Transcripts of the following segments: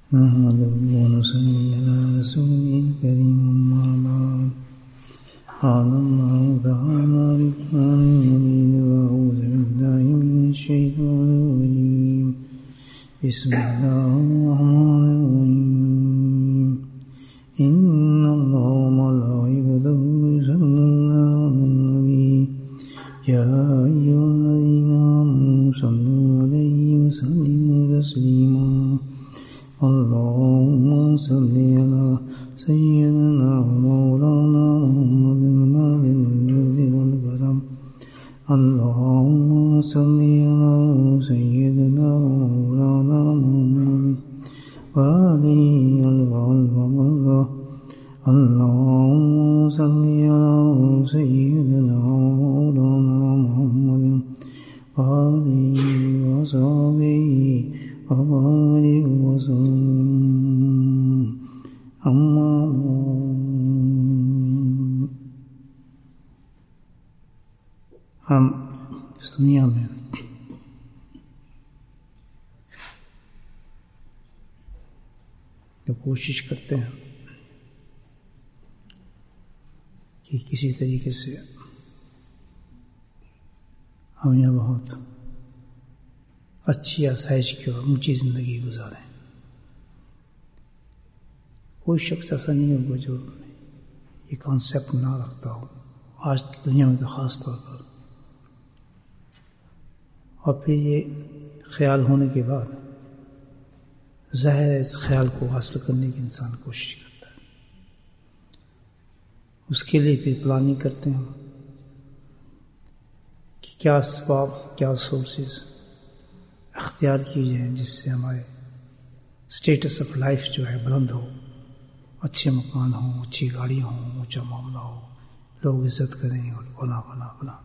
نحمده ونصلي على رسوله الكريم أما بعد قال الله تعالى بالقرآن المجيد وأعوذ بالله من الشيطان الرجيم بسم الله الرحمن الرحيم إن الله وملائكته يصلون على النبي يا أيها الذين آمنوا صلوا عليه وسلموا تسليما اللهم صل على سيدنا ومولانا محمد الماضي الجود والكرم اللهم صل على سيدنا ومولانا محمد وآله الغالب اللهم صل على سيدنا ومولانا محمد وآله وصحبه وبارك وسلم أما ہم اس دنیا میں جو کوشش کرتے ہیں کہ کسی طریقے سے ہم یہاں بہت اچھی آسائش کی اور اونچی زندگی گزاریں. کوئی شخص ایسا نہیں ہوگا جو یہ کانسیپٹ نہ رکھتا ہو آج کی دنیا میں تو خاص طور پر. اور پھر یہ خیال ہونے کے بعد ظاہر ہے اس خیال کو حاصل کرنے کی انسان کوشش کرتا ہے. اس کے لیے پھر پلاننگ کرتے ہیں کہ کیا اسباب کیا سورسز اختیار کی جائیں جس سے ہمارے اسٹیٹس آف لائف جو ہے بلند ہو، اچھے مکان ہوں، اچھی گاڑی ہوں، اونچا معاملہ ہو، لوگ عزت کریں اور فلاں فلاں فلاں.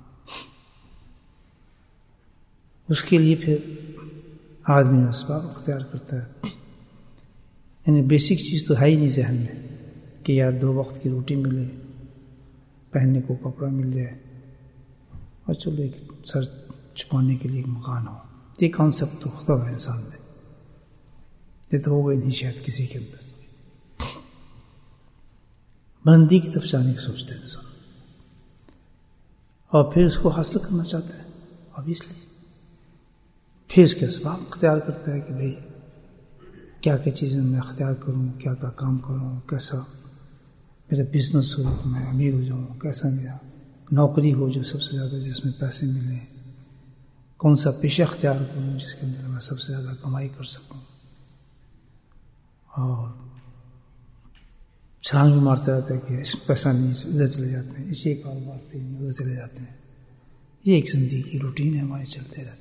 اس کے لیے پھر آدمی اسباب اختیار کرتا ہے. یعنی بیسک چیز تو ہے ہی نہیں ذہن میں کہ یار 2 وقت کی روٹی ملے، پہننے کو کپڑا مل جائے اور چلو ایک سر چھپانے کے لیے ایک مکان ہو. یہ کانسیپٹ تو ہوتا ہے انسان میں، یہ تو ہوگا ہی نہیں شاید کسی کے اندر. بلندی کی طرف جانے کی سوچتا ہے انسان اور پھر اس کو حاصل کرنا چاہتا ہے obviously. پھر اس کے اسباب اختیار کرتا ہے کہ بھئی کیا کیا چیزیں میں اختیار کروں، کیا کیا کام کروں، کیسا میرا بزنس ہو کہ میں امیر ہو جاؤں، کیسا میرا نوکری ہو جو سب سے زیادہ جس میں پیسے ملیں، کون سا پیشہ اختیار کروں جس کے اندر میں سب سے زیادہ کمائی کر سکوں. اور چھلانگ بھی مارتے رہتے ہیں کہ اس میں پیسہ نہیں ہے ادھر چلے جاتے ہیں، اسی کاروبار سے ادھر چلے جاتے ہیں. یہ ایک زندگی کی روٹین ہے ہمارے، چلتے رہتے ہیں.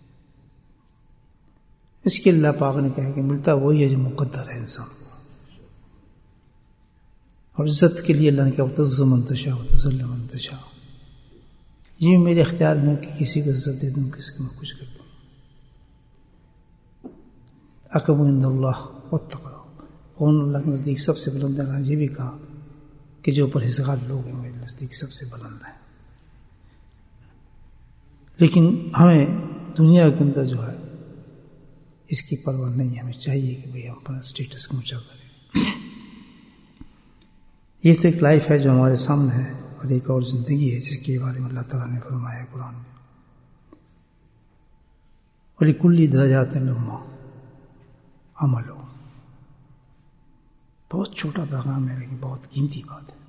اس کے اللہ پاک نے کہا کہ ملتا وہی ہے جو مقدر ہے انسان کو. اور عزت کے لیے اللہ نے کہا وَتَعِزُّ مَن تَشَاءُ وَتُذِلُّ مَن تَشَاءُ. یہ میرے اختیار میں کہ کسی کو عزت دے دوں، کسی کو میں کچھ کر دوں. اکبر عند اللہ واتقوا، کون اللہ کے نزدیک سب سے بلند ہے. یہ بھی کہا کہ جو پرہیزگار لوگ ہیں میرے نزدیک سب سے بلند ہیں. لیکن ہمیں دنیا کے اندر جو ہے اس کی پرواہ نہیں ہے. ہمیں چاہیے کہ بھئی ہم اپنا اسٹیٹس کو اونچا کریں. یہ تو ایک لائف ہے جو ہمارے سامنے ہے، اور ایک اور زندگی ہے جس کے بارے میں اللہ تعالیٰ نے فرمایا قرآن میں وَلِكُلِّ دَرَجَاتٍ مِّمَّا عَمَلُوا. بہت چھوٹا پیغام ہے لیکن بہت قیمتی بات ہے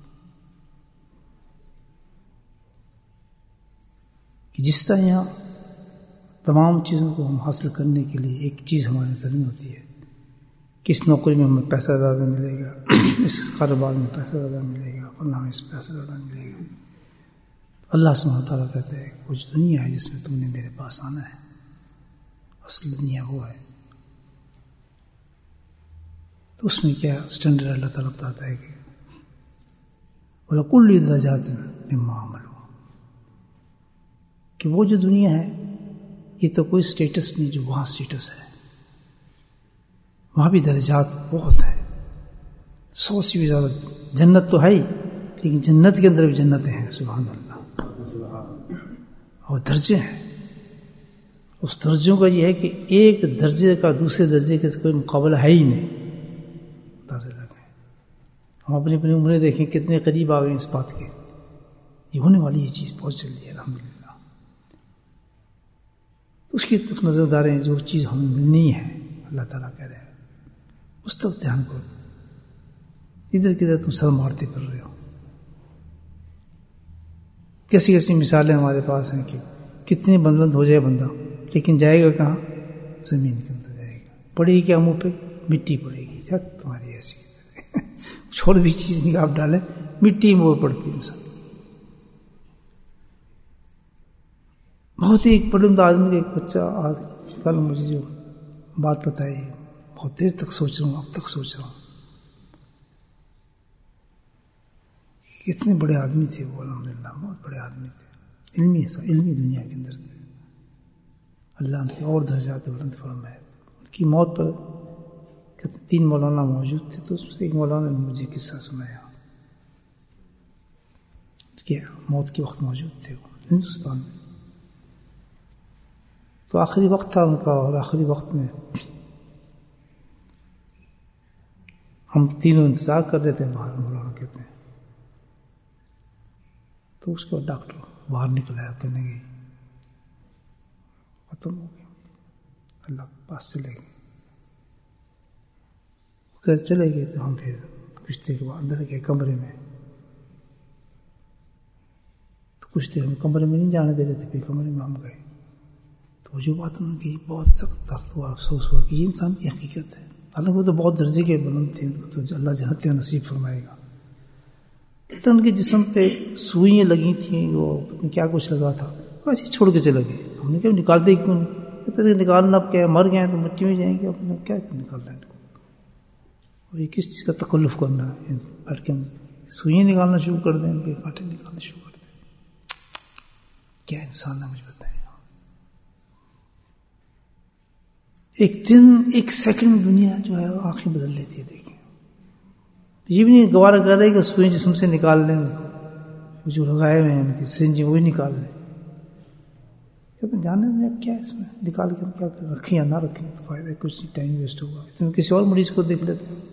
کہ جس طرح یہاں تمام چیزوں کو ہم حاصل کرنے کے لیے ایک چیز ہمارے نظر میں ہوتی ہے کہ اس نوکری میں ہمیں پیسہ زیادہ ملے گا، اس کاروبار میں پیسہ زیادہ ملے گا، فلاں میں اس پیسہ زیادہ ملے گا. اللہ سبحانہ تعالیٰ کہتے ہیں کچھ دنیا ہے جس میں تم نے میرے پاس آنا ہے، اصل دنیا وہ ہے. تو اس میں کیا اسٹینڈرڈ اللہ تعالیٰ بتاتا ہے کہ وَلَكُلِّ دَرَجَاتٍ مِّمَّا عَمَلُوا، کہ وہ جو دنیا ہے یہ تو کوئی اسٹیٹس نہیں جو وہاں اسٹیٹس ہے. وہاں بھی درجات بہت ہیں، 100 سے بھی زیادہ. جنت تو ہے ہی لیکن جنت کے اندر بھی جنتیں ہیں. سبحان اللہ. اور درجے ہیں. اس درجوں کا یہ ہے کہ ایک درجے کا دوسرے درجے کے کوئی مقابلہ ہے ہی نہیں. تازے لگ رہے ہیں. ہم اپنی اپنی عمریں دیکھیں کتنے قریب آ گئے اس بات کے. یہ ہونے والی یہ چیز بہت جلدی ہے الحمدللہ. اس کی طرف نظر داریں جو چیز ہمیں ملنی ہے اللہ تعالیٰ کہہ رہے ہیں اس طرف دھیان کرو. ادھر کدھر تم سر مارتے پھر رہے ہو. کیسی کیسی مثالیں ہمارے پاس ہیں کہ کتنی بلند ہو جائے بندہ لیکن جائے گا کہاں؟ زمین کے اندر جائے گا. پڑے گی کیا منہ پہ؟ مٹی پڑے گی. تمہاری ایسی چھوڑ بھی چیز نکال ڈالے مٹی میں وہ پڑتی انسان. بہت ہی ایک بلند آدمی کا ایک بچہ آج کل مجھے جو بات بتائی بہت دیر تک سوچ رہا ہوں. اب تک سوچ رہا ہوں کتنے بڑے آدمی تھے وہ. الحمدللہ بہت بڑے آدمی تھے. علمی دنیا کے اندر تھے. اللہ نے اور درجات بلند فرمائے. ان کی موت پر کہتے 3 مولانا موجود تھے تو اس میں سے ایک مولانا نے مجھے قصہ سنایا کہ موت کے وقت موجود تھے وہ ہندوستان میں. تو آخری وقت تھا ان کا اور آخری وقت میں ہم تینوں انتظار کر رہے تھے باہر. مولانا کہتے ہیں تو اس کے بعد ڈاکٹر باہر نکل آیا کہنے گئی ختم ہو گیا اللہ کے پاس چلے گئے. چلے گئے تو ہم پھر کچھ دیر کے بعد اندر گئے کمرے میں. تو کچھ دیر ہم کمرے میں نہیں جانے دے رہے تھے. پھر کمرے میں ہم گئے تو جو بات انہوں نے کی بہت سخت درد ہوا افسوس ہوا کہ یہ انسان کی حقیقت ہے. حالانکہ وہ تو بہت درجے کے بلند تھے. ان کو تو اللہ جنت میں نصیب فرمائے گا. کہتے ان کے جسم پہ سوئیاں لگی تھیں وہ کیا کچھ لگا تھا ویسے ہی چھوڑ کے چلے گئے. ہم نے کہا نکالتے کیوں؟ کہتے نکالنا اب کیا مر گئے ہیں تو مٹی میں جائیں گے. اپنے کیا نکالنا ہے ان کو اور یہ کس چیز کا تکلف کرنا ہے. بیٹھ کے ہم سوئیاں نکالنا شروع کر دیں ان کے کانٹے نکالنا شروع کر دیں. کیا انسان ہے مجھے بتائیں. ایک دن ایک سیکنڈ دنیا جو ہے آنکھیں بدل لیتی ہے. دیکھیں یہ بھی نہیں گوارا کر رہے کہ سوئی جسم سے نکال لیں وہ جو لگائے ہوئے ہیں ان کی سرنج وہی نکال لیں. کہتے ہیں جانے دیں اب کیا ہے اس میں نکال کے ہم کیا کریں رکھیں یا نہ رکھیں تو فائدہ کچھ ٹائم ویسٹ ہوگا. اتنے کسی اور مریض کو دیکھ لیتے ہیں.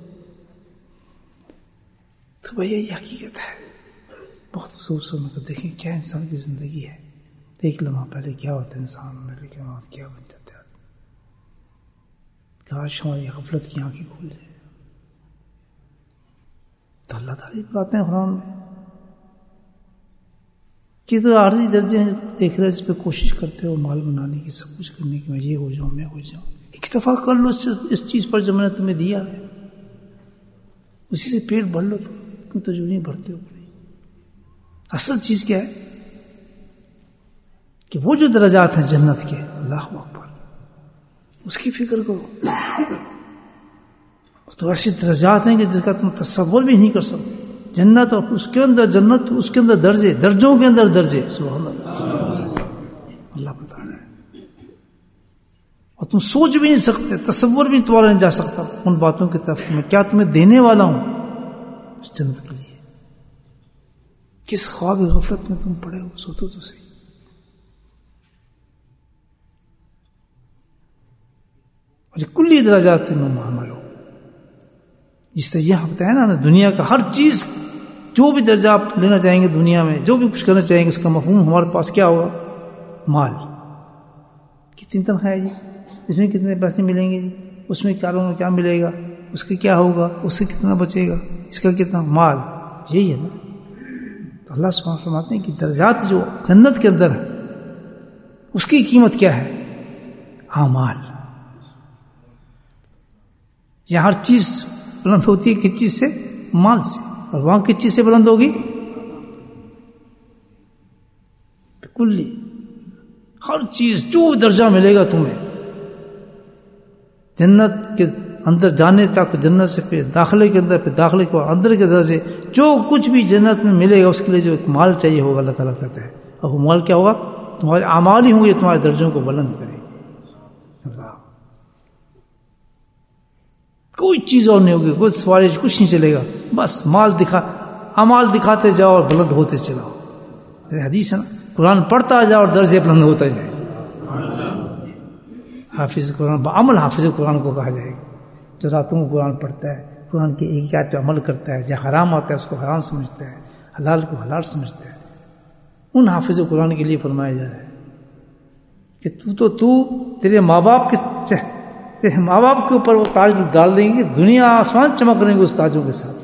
تو بھائی یہ حقیقت ہے. بہت افسوس ہونا تو دیکھیں کیا انسان کی زندگی ہے. ایک لمحہ پہلے کیا ہوتا ہے انسان میرے کے بعد کیا بن جاتا ہے. کاش ہماری غفلت کی آنکھیں کھول جائے. تو اللہ تعالیٰ بتاتے ہیں قرآن میں کہ تو عارضی درجے ہیں دیکھ رہے اس پہ کوشش کرتے ہو مال بنانے کی سب کچھ کرنے کی. میں یہ ہو جاؤں میں ہو جاؤں. اکتفا کر لو اس چیز پر جو میں نے تمہیں دیا ہے اسی سے پیٹ بھر لو. تم تو جو نہیں بھرتے ہو. اصل چیز کیا ہے کہ وہ جو درجات ہیں جنت کے اللہ اکبر اس کی فکر کرو. تو ایسی درجات ہیں کہ جس کا تم تصور بھی نہیں کر سکتے. جنت اور اس کے اندر جنت اس کے اندر درجے درجوں کے اندر درجے. سبحان اللہ. اللہ بتا رہا ہے اور تم سوچ بھی نہیں سکتے تصور بھی تمہارا نہیں جا سکتا ان باتوں کی طرف کہ میں کیا تمہیں دینے والا ہوں اس جنت کے لیے. کس خواب غفلت میں تم پڑے ہو. سوچو تو صحیح. کلی درجات میں معامل ہو. جس طرح یہ بتایا نا دنیا کا ہر چیز جو بھی درجہ آپ لینا چاہیں گے دنیا میں جو بھی کچھ کرنا چاہیں گے اس کا مفہوم ہمارے پاس کیا ہوگا؟ مال. کتنی تنخواہ ہے جی اس میں کتنے پیسے ملیں گے جی اس میں کیا ملے گا اس کا کیا ہوگا اس سے کتنا بچے گا اس کا کتنا مال. یہی ہے نا. تو اللہ سبحانہ فرماتے ہیں کہ درجات جو جنت کے اندر ہے اس کی قیمت کیا ہے؟ مال. یہاں ہر چیز بلند ہوتی ہے کس چیز سے؟ مال سے. اور وہاں کس چیز سے بلند ہوگی؟ کلی ہر چیز جو درجہ ملے گا تمہیں جنت کے اندر جانے تک جنت سے پھر داخلے کے اندر پھر داخلے کے اندر کے درجے جو کچھ بھی جنت میں ملے گا اس کے لیے جو ایک مال چاہیے ہوگا اللہ تعالیٰ کہتا ہے. اور وہ مال کیا ہوگا؟ تمہارے اعمال ہی ہوں گے تمہارے درجوں کو بلند کرے گی. کوئی چیز اور نہیں ہوگی کوئی سوارج کچھ نہیں چلے گا. بس مال اعمال دکھاتے جاؤ اور بلند ہوتے چلاؤ. حدیث ہے نا قرآن پڑھتا جاؤ اور درجے بلند ہوتا جائے. حافظ قرآن بعمل حافظ قرآن کو کہا جائے گا. جو راتوں کو قرآن پڑھتا ہے قرآن کی ایک آیت پہ عمل کرتا ہے، جہاں حرام آتا ہے اس کو حرام سمجھتا ہے، حلال کو حلال سمجھتا ہے، ان حافظ قرآن کے لیے فرمایا جا رہا ہے کہ تو تیرے ماں باپ کے اوپر وہ تاج ڈال دیں گے، دنیا آسمان چمک رہیں گے اس تاجوں کے ساتھ.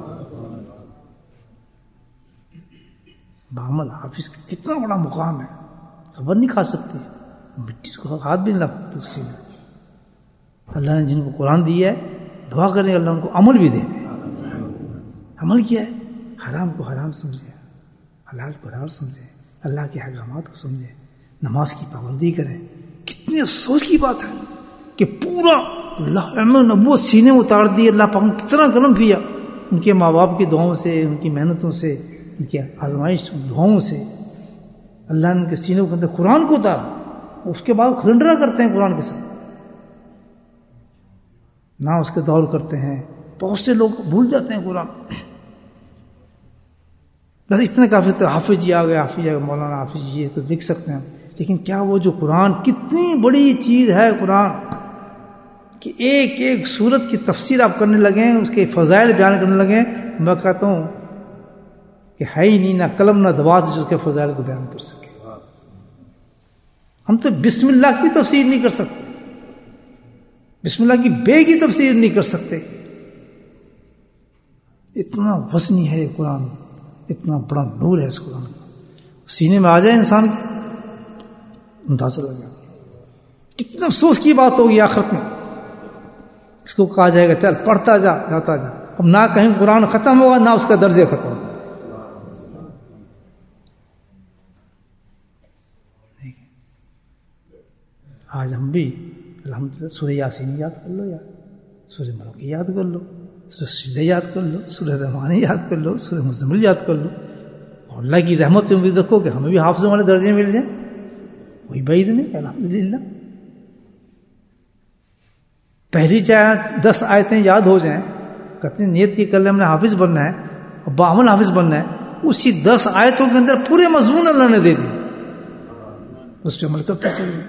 بعمل حافظ کا کتنا بڑا مقام ہے، خبر نہیں کھا سکتے، مٹی کو ہاتھ بھی نہیں لگ سکتے اسی میں. اللہ نے جن کو قرآن دیا ہے دعا کریں اللہ ان کو عمل بھی دے دے. عمل کیا ہے؟ حرام کو حرام سمجھے، حلال کو حلال سمجھے، اللہ کے احکامات کو سمجھے، نماز کی پابندی کریں. کتنے افسوس کی بات ہے کہ پورا اللہ نبوت سینے میں اتار دی. اللہ پاک نے کتنا کرم کیا ان کے ماں باپ کی دعاؤں سے، ان کی محنتوں سے، ان کی آزمائش دعاؤں سے. اللہ نے ان کے سینوں کے اندر قرآن کو اتارا، اس کے بعد کھلنڈرا کرتے ہیں قرآن کے ساتھ، نہ اس کے دور کرتے ہیں. بہت سے لوگ بھول جاتے ہیں قرآن. بس اتنے کافی تھے، حافظ جی آ گئے، حافظ جی مولانا حافظ جی تو لکھ سکتے ہیں، لیکن کیا وہ جو قرآن کتنی بڑی چیز ہے قرآن کہ ایک ایک سورت کی تفسیر آپ کرنے لگیں، اس کے فضائل بیان کرنے لگیں. میں کہتا ہوں کہ ہے ہی نہیں، نہ قلم نہ دوات جو اس کے فضائل کو بیان کر سکے. ہم تو بسم اللہ کی تفسیر نہیں کر سکتے، بسم اللہ کی بے کی تفسیر نہیں کر سکتے. اتنا وزنی ہے یہ قرآن، اتنا بڑا نور ہے اس قرآن کا. سینے میں آ جائے انسان کے اندازہ لگا. کتنا افسوس کی بات ہوگی آخرت میں، اس کو کہا جائے گا چل پڑھتا جا، جاتا جا. اب نہ کہیں قرآن ختم ہوگا نہ اس کا درجہ ختم ہوگا. آج ہم بھی الحمدللہ سورہ یاسین یاد کر لو، یار سورہ ملک یاد کر لو، سورہ سجدہ یاد کر لو، سورہ رحمان یاد کر لو، سورہ مزمل یاد کر لو. اور اللہ کی رحمت سے امید رکھو کہ ہمیں بھی حافظوں والے درجے مل جائیں، کوئی بعید نہیں. الحمدللہ پہلی چاہے 10 آیتیں یاد ہو جائیں، کتنی نیت کی کر لیں ہم نے حافظ بننا ہے اور باعمل حافظ بننا ہے، اسی 10 آیتوں کے اندر پورے مضمون اللہ نے دے دیے، اس پہ عمل کرتے چلیے.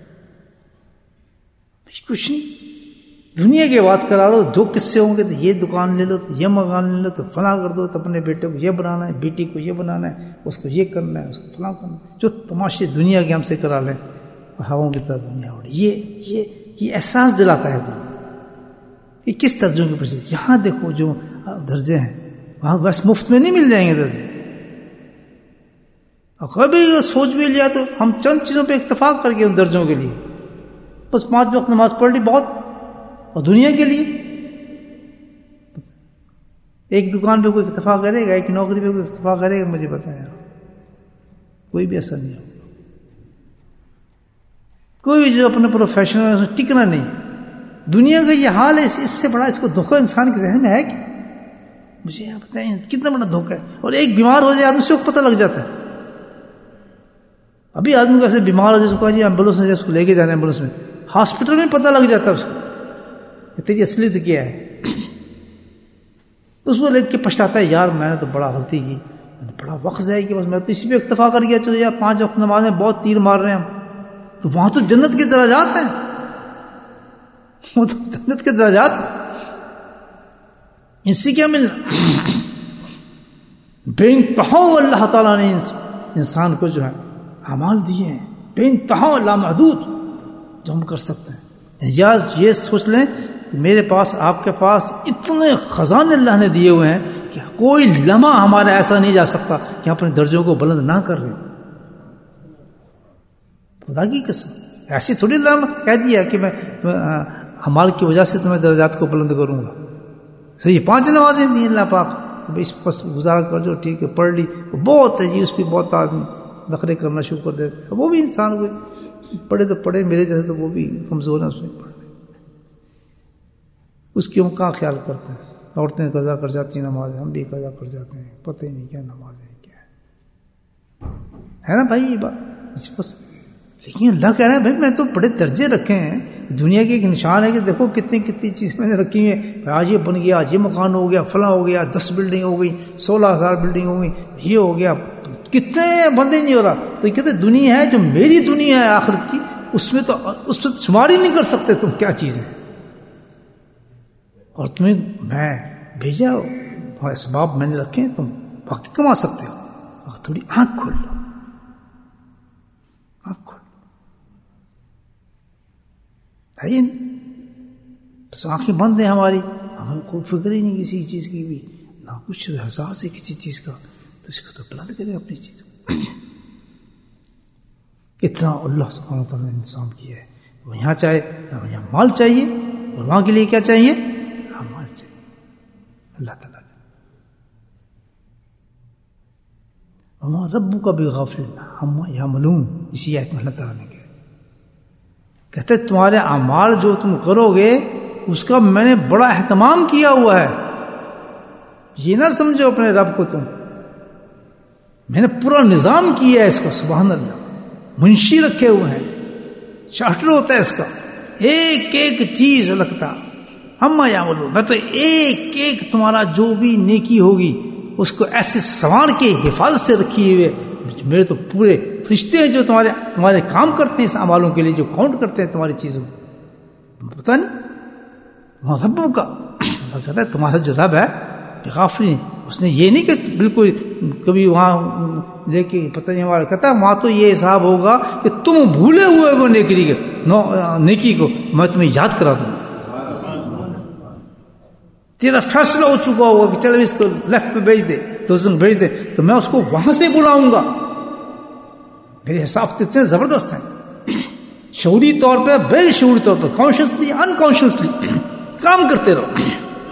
کچھ نہیں، دنیا کی بات کرا لو، 2 قصے ہوں گے تو یہ دکان لے لو، تو یہ مکان لے لو، تو فلاں کر دو، تو اپنے بیٹے کو یہ بنانا ہے، بیٹی کو یہ بنانا ہے، اس کو یہ کرنا ہے، اس کو فلاں کرنا ہے. جو تماشے دنیا کے ہم سے کرا لیں اور ہواؤں کی طرح دنیا اڑے. یہ احساس دلاتا ہے کہ کس درجوں کے پیچھے. یہاں دیکھو جو درجے ہیں وہاں بس مفت میں نہیں مل جائیں گے درجے. اور کبھی سوچ بھی لیا تو ہم چند چیزوں پہ اتفاق کر کے ان درجوں کے لیے بس 5 وقت نماز پڑھ لی بہت، اور دنیا کے لیے ایک دکان پہ کوئی اتفاق کرے گا، ایک نوکری پہ کوئی اتفاق کرے گا؟ مجھے بتایا کوئی بھی ایسا نہیں ہوگا. کوئی بھی جو اپنے پروفیشن میں ٹکنا نہیں. دنیا کا یہ حال ہے، اس سے بڑا اس کو دھوکہ انسان کے ذہن میں ہے کہ مجھے آپ بتائیں کتنا بڑا دھوکہ ہے. اور ایک بیمار ہو جائے آدمی سے پتہ لگ جاتا ہے. ابھی آدمی کو ایسے بیمار ہو جائے اس کو جی ایمبولینس میں اس کو لے کے جانا ہے، ایمبولینس میں ہاسپٹل میں پتہ لگ جاتا ہے اس کو کہ تیری اصلیت کیا ہے. اس کو لے کے پچھتاتا ہے یار میں نے تو بڑا غلطی کی، میں نے بڑا وقت ضائع کیا، بس میں تو اسی پہ اکتفا کر گیا. چلو یار 5 وقت نماز میں بہت تیر مار رہے ہیں ہم، تو وہاں تو جنت کے درجات ہیں، وہ تو جنت کے درجات ہیں. اس سے کیا ملنا؟ بے انتہا اللہ تعالیٰ نے انسان کو جو ہے اعمال دیے ہیں، بے انتہا لامحدود جو ہم کر سکتے ہیں. یا یہ سوچ لیں کہ میرے پاس آپ کے پاس اتنے خزانے اللہ نے دیے ہوئے ہیں کہ کوئی لمحہ ہمارا ایسا نہیں جا سکتا کہ ہم اپنے درجوں کو بلند نہ کر رہے. خدا کی قسم ایسی تھوڑی اللہ نے کہہ دیا کہ میں اعمال کی وجہ سے تمہیں درجات کو بلند کروں گا. صحیح 5 نمازیں دی اللہ پاک، اس بس گزارا کر جو ٹھیک ہے پڑھ لی، بہت ہے جی. اس پہ بہت آدمی نخرے کرنا شروع کر دیتے ہیں. وہ بھی انسان کو پڑھے تو پڑھے، میرے جیسے تو وہ بھی کمزور ہیں، اس میں پڑھ لیں. اس کی ہم کہاں خیال کرتے ہیں؟ عورتیں قضا کر جاتی ہیں نماز، ہم بھی قضا کر جاتے ہیں، پتہ ہی نہیں کیا نماز ہے کیا ہے نا بھائی یہ بات. بس لیکن اللہ کہہ رہے ہیں بھائی میں تو بڑے درجے رکھے ہیں. دنیا کے ایک نشان ہے کہ دیکھو کتنی چیز میں نے رکھی ہیں. آج یہ بن گیا، آج یہ مکان ہو گیا، فلاں ہو گیا، 10 بلڈنگ ہو گئی، 16,000 بلڈنگ ہو گئی، یہ ہو گیا. کتنے بندے نہیں ہو رہا. تو یہ کہتے دنیا ہے جو میری دنیا ہے آخرت کی، اس میں تو شمار ہی نہیں کر سکتے تم کیا چیز ہے. اور تمہیں میں بھیجا، تمہارے اسباب میں نے رکھے ہیں، تم وقت کما سکتے ہو، اور تھوڑی آنکھ کھول لو، آنکھ کھول لو، بس آنکھیں بند ہیں ہماری، ہمیں کوئی فکر ہی نہیں کسی چیز کی بھی، نہ کچھ احساس ہے کسی چیز کا، تو اس کو تو بلند کرے اپنی چیز کو۔ اتنا اللہ سبحانہ وتعالیٰ نے انتظام کیا ہے، وہ یہاں چاہے یہاں مال چاہیے، اور وہاں کے لیے کیا چاہیے؟ مال چاہیے اللہ تعالیٰ نے۔ وما ربک بغافل عما یعملون، اسی آیت میں اللہ تعالیٰ نے کہا، کہتے تمہارے اعمال جو تم کرو گے اس کا میں نے بڑا اہتمام کیا ہوا ہے، یہ نہ سمجھو اپنے رب کو تم، میں نے پورا نظام کیا ہے اس کو، سبحان اللہ، منشی رکھے ہوئے ہیں، چارٹر ہوتا ہے اس کا، ایک ایک چیز لگتا، ہم یعملون، میں تو ایک ایک تمہارا جو بھی نیکی ہوگی اس کو ایسے سنوار کے حفاظت سے رکھی ہوئے، میرے تو پورے فرشتے ہیں جو تمہارے کام کرتے ہیں اس اعمالوں کے لیے، جو کاؤنٹ کرتے ہیں تمہاری چیزوں کو، پتہ نہیں وہاں ربوں کا، اللہ کہتا ہے تمہارا جو رب ہے غافل، اس نے یہ نہیں کہ بالکل کبھی وہاں لے کے پتہ نہیں ہمارا، کہتا ہے وہاں تو یہ حساب ہوگا کہ تم بھولے ہوئے ہو نیکی کو میں تمہیں یاد کرا دوں، تیرا فیصلہ ہو چکا ہوگا کہ چلو اس کو لیفٹ پہ بھیج دے، دوسروں کو بھیج دے، تو میں اس کو وہاں سے بلاؤں گا، میرے حساب تو اتنے زبردست ہیں، شعوری طور پہ بے شعوری طور پہ، کانشیسلی انکانشیسلی کام کرتے رہو،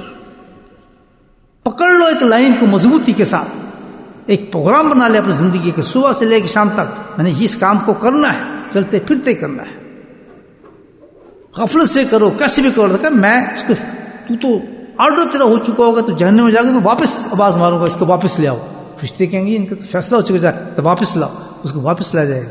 پکڑ لو ایک لائن کو مضبوطی کے ساتھ، ایک پروگرام بنا لے اپنی زندگی کے، صبح سے لے کے شام تک میں نے اس کام کو کرنا ہے، چلتے پھرتے کرنا ہے، غفلت سے کرو، کیسے بھی کرو، میں اس کو تو آرڈر تیرا ہو چکا ہوگا، تو جہنم میں جا کے تو واپس آواز ماروں گا، اس کو واپس لے آؤ، فرشتے کہیں گے ان کا فیصلہ ہو چکا ہے تو واپس لاؤ، اس کو واپس لا جائے گا،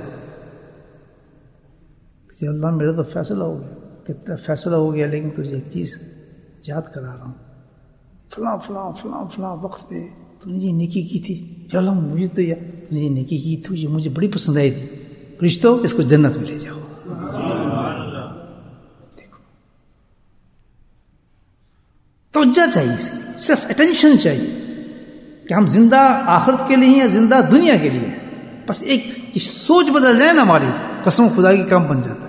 کہ اللہ میرا تو فیصلہ ہو گیا، کتنا فیصلہ ہو گیا، لیکن تجھے ایک چیز یاد کرا رہا ہوں، فلاں فلاں فلاں فلاں وقت پہ تو نے یہ نیکی کی تھی، یا اللہ مجھے تو تو نے یہ نیکی کی تھی، یہ مجھے بڑی پسند آئی تھی، فرشتوں اس کو جنت میں لے جاؤ، توجہ چاہیے اس کی، صرف اٹینشن چاہیے کہ ہم زندہ آخرت کے لیے ہیں یا زندہ دنیا کے لیے، بس ایک سوچ بدل جائے نا ہماری، قسم خدا کی کام بن جاتا ہے،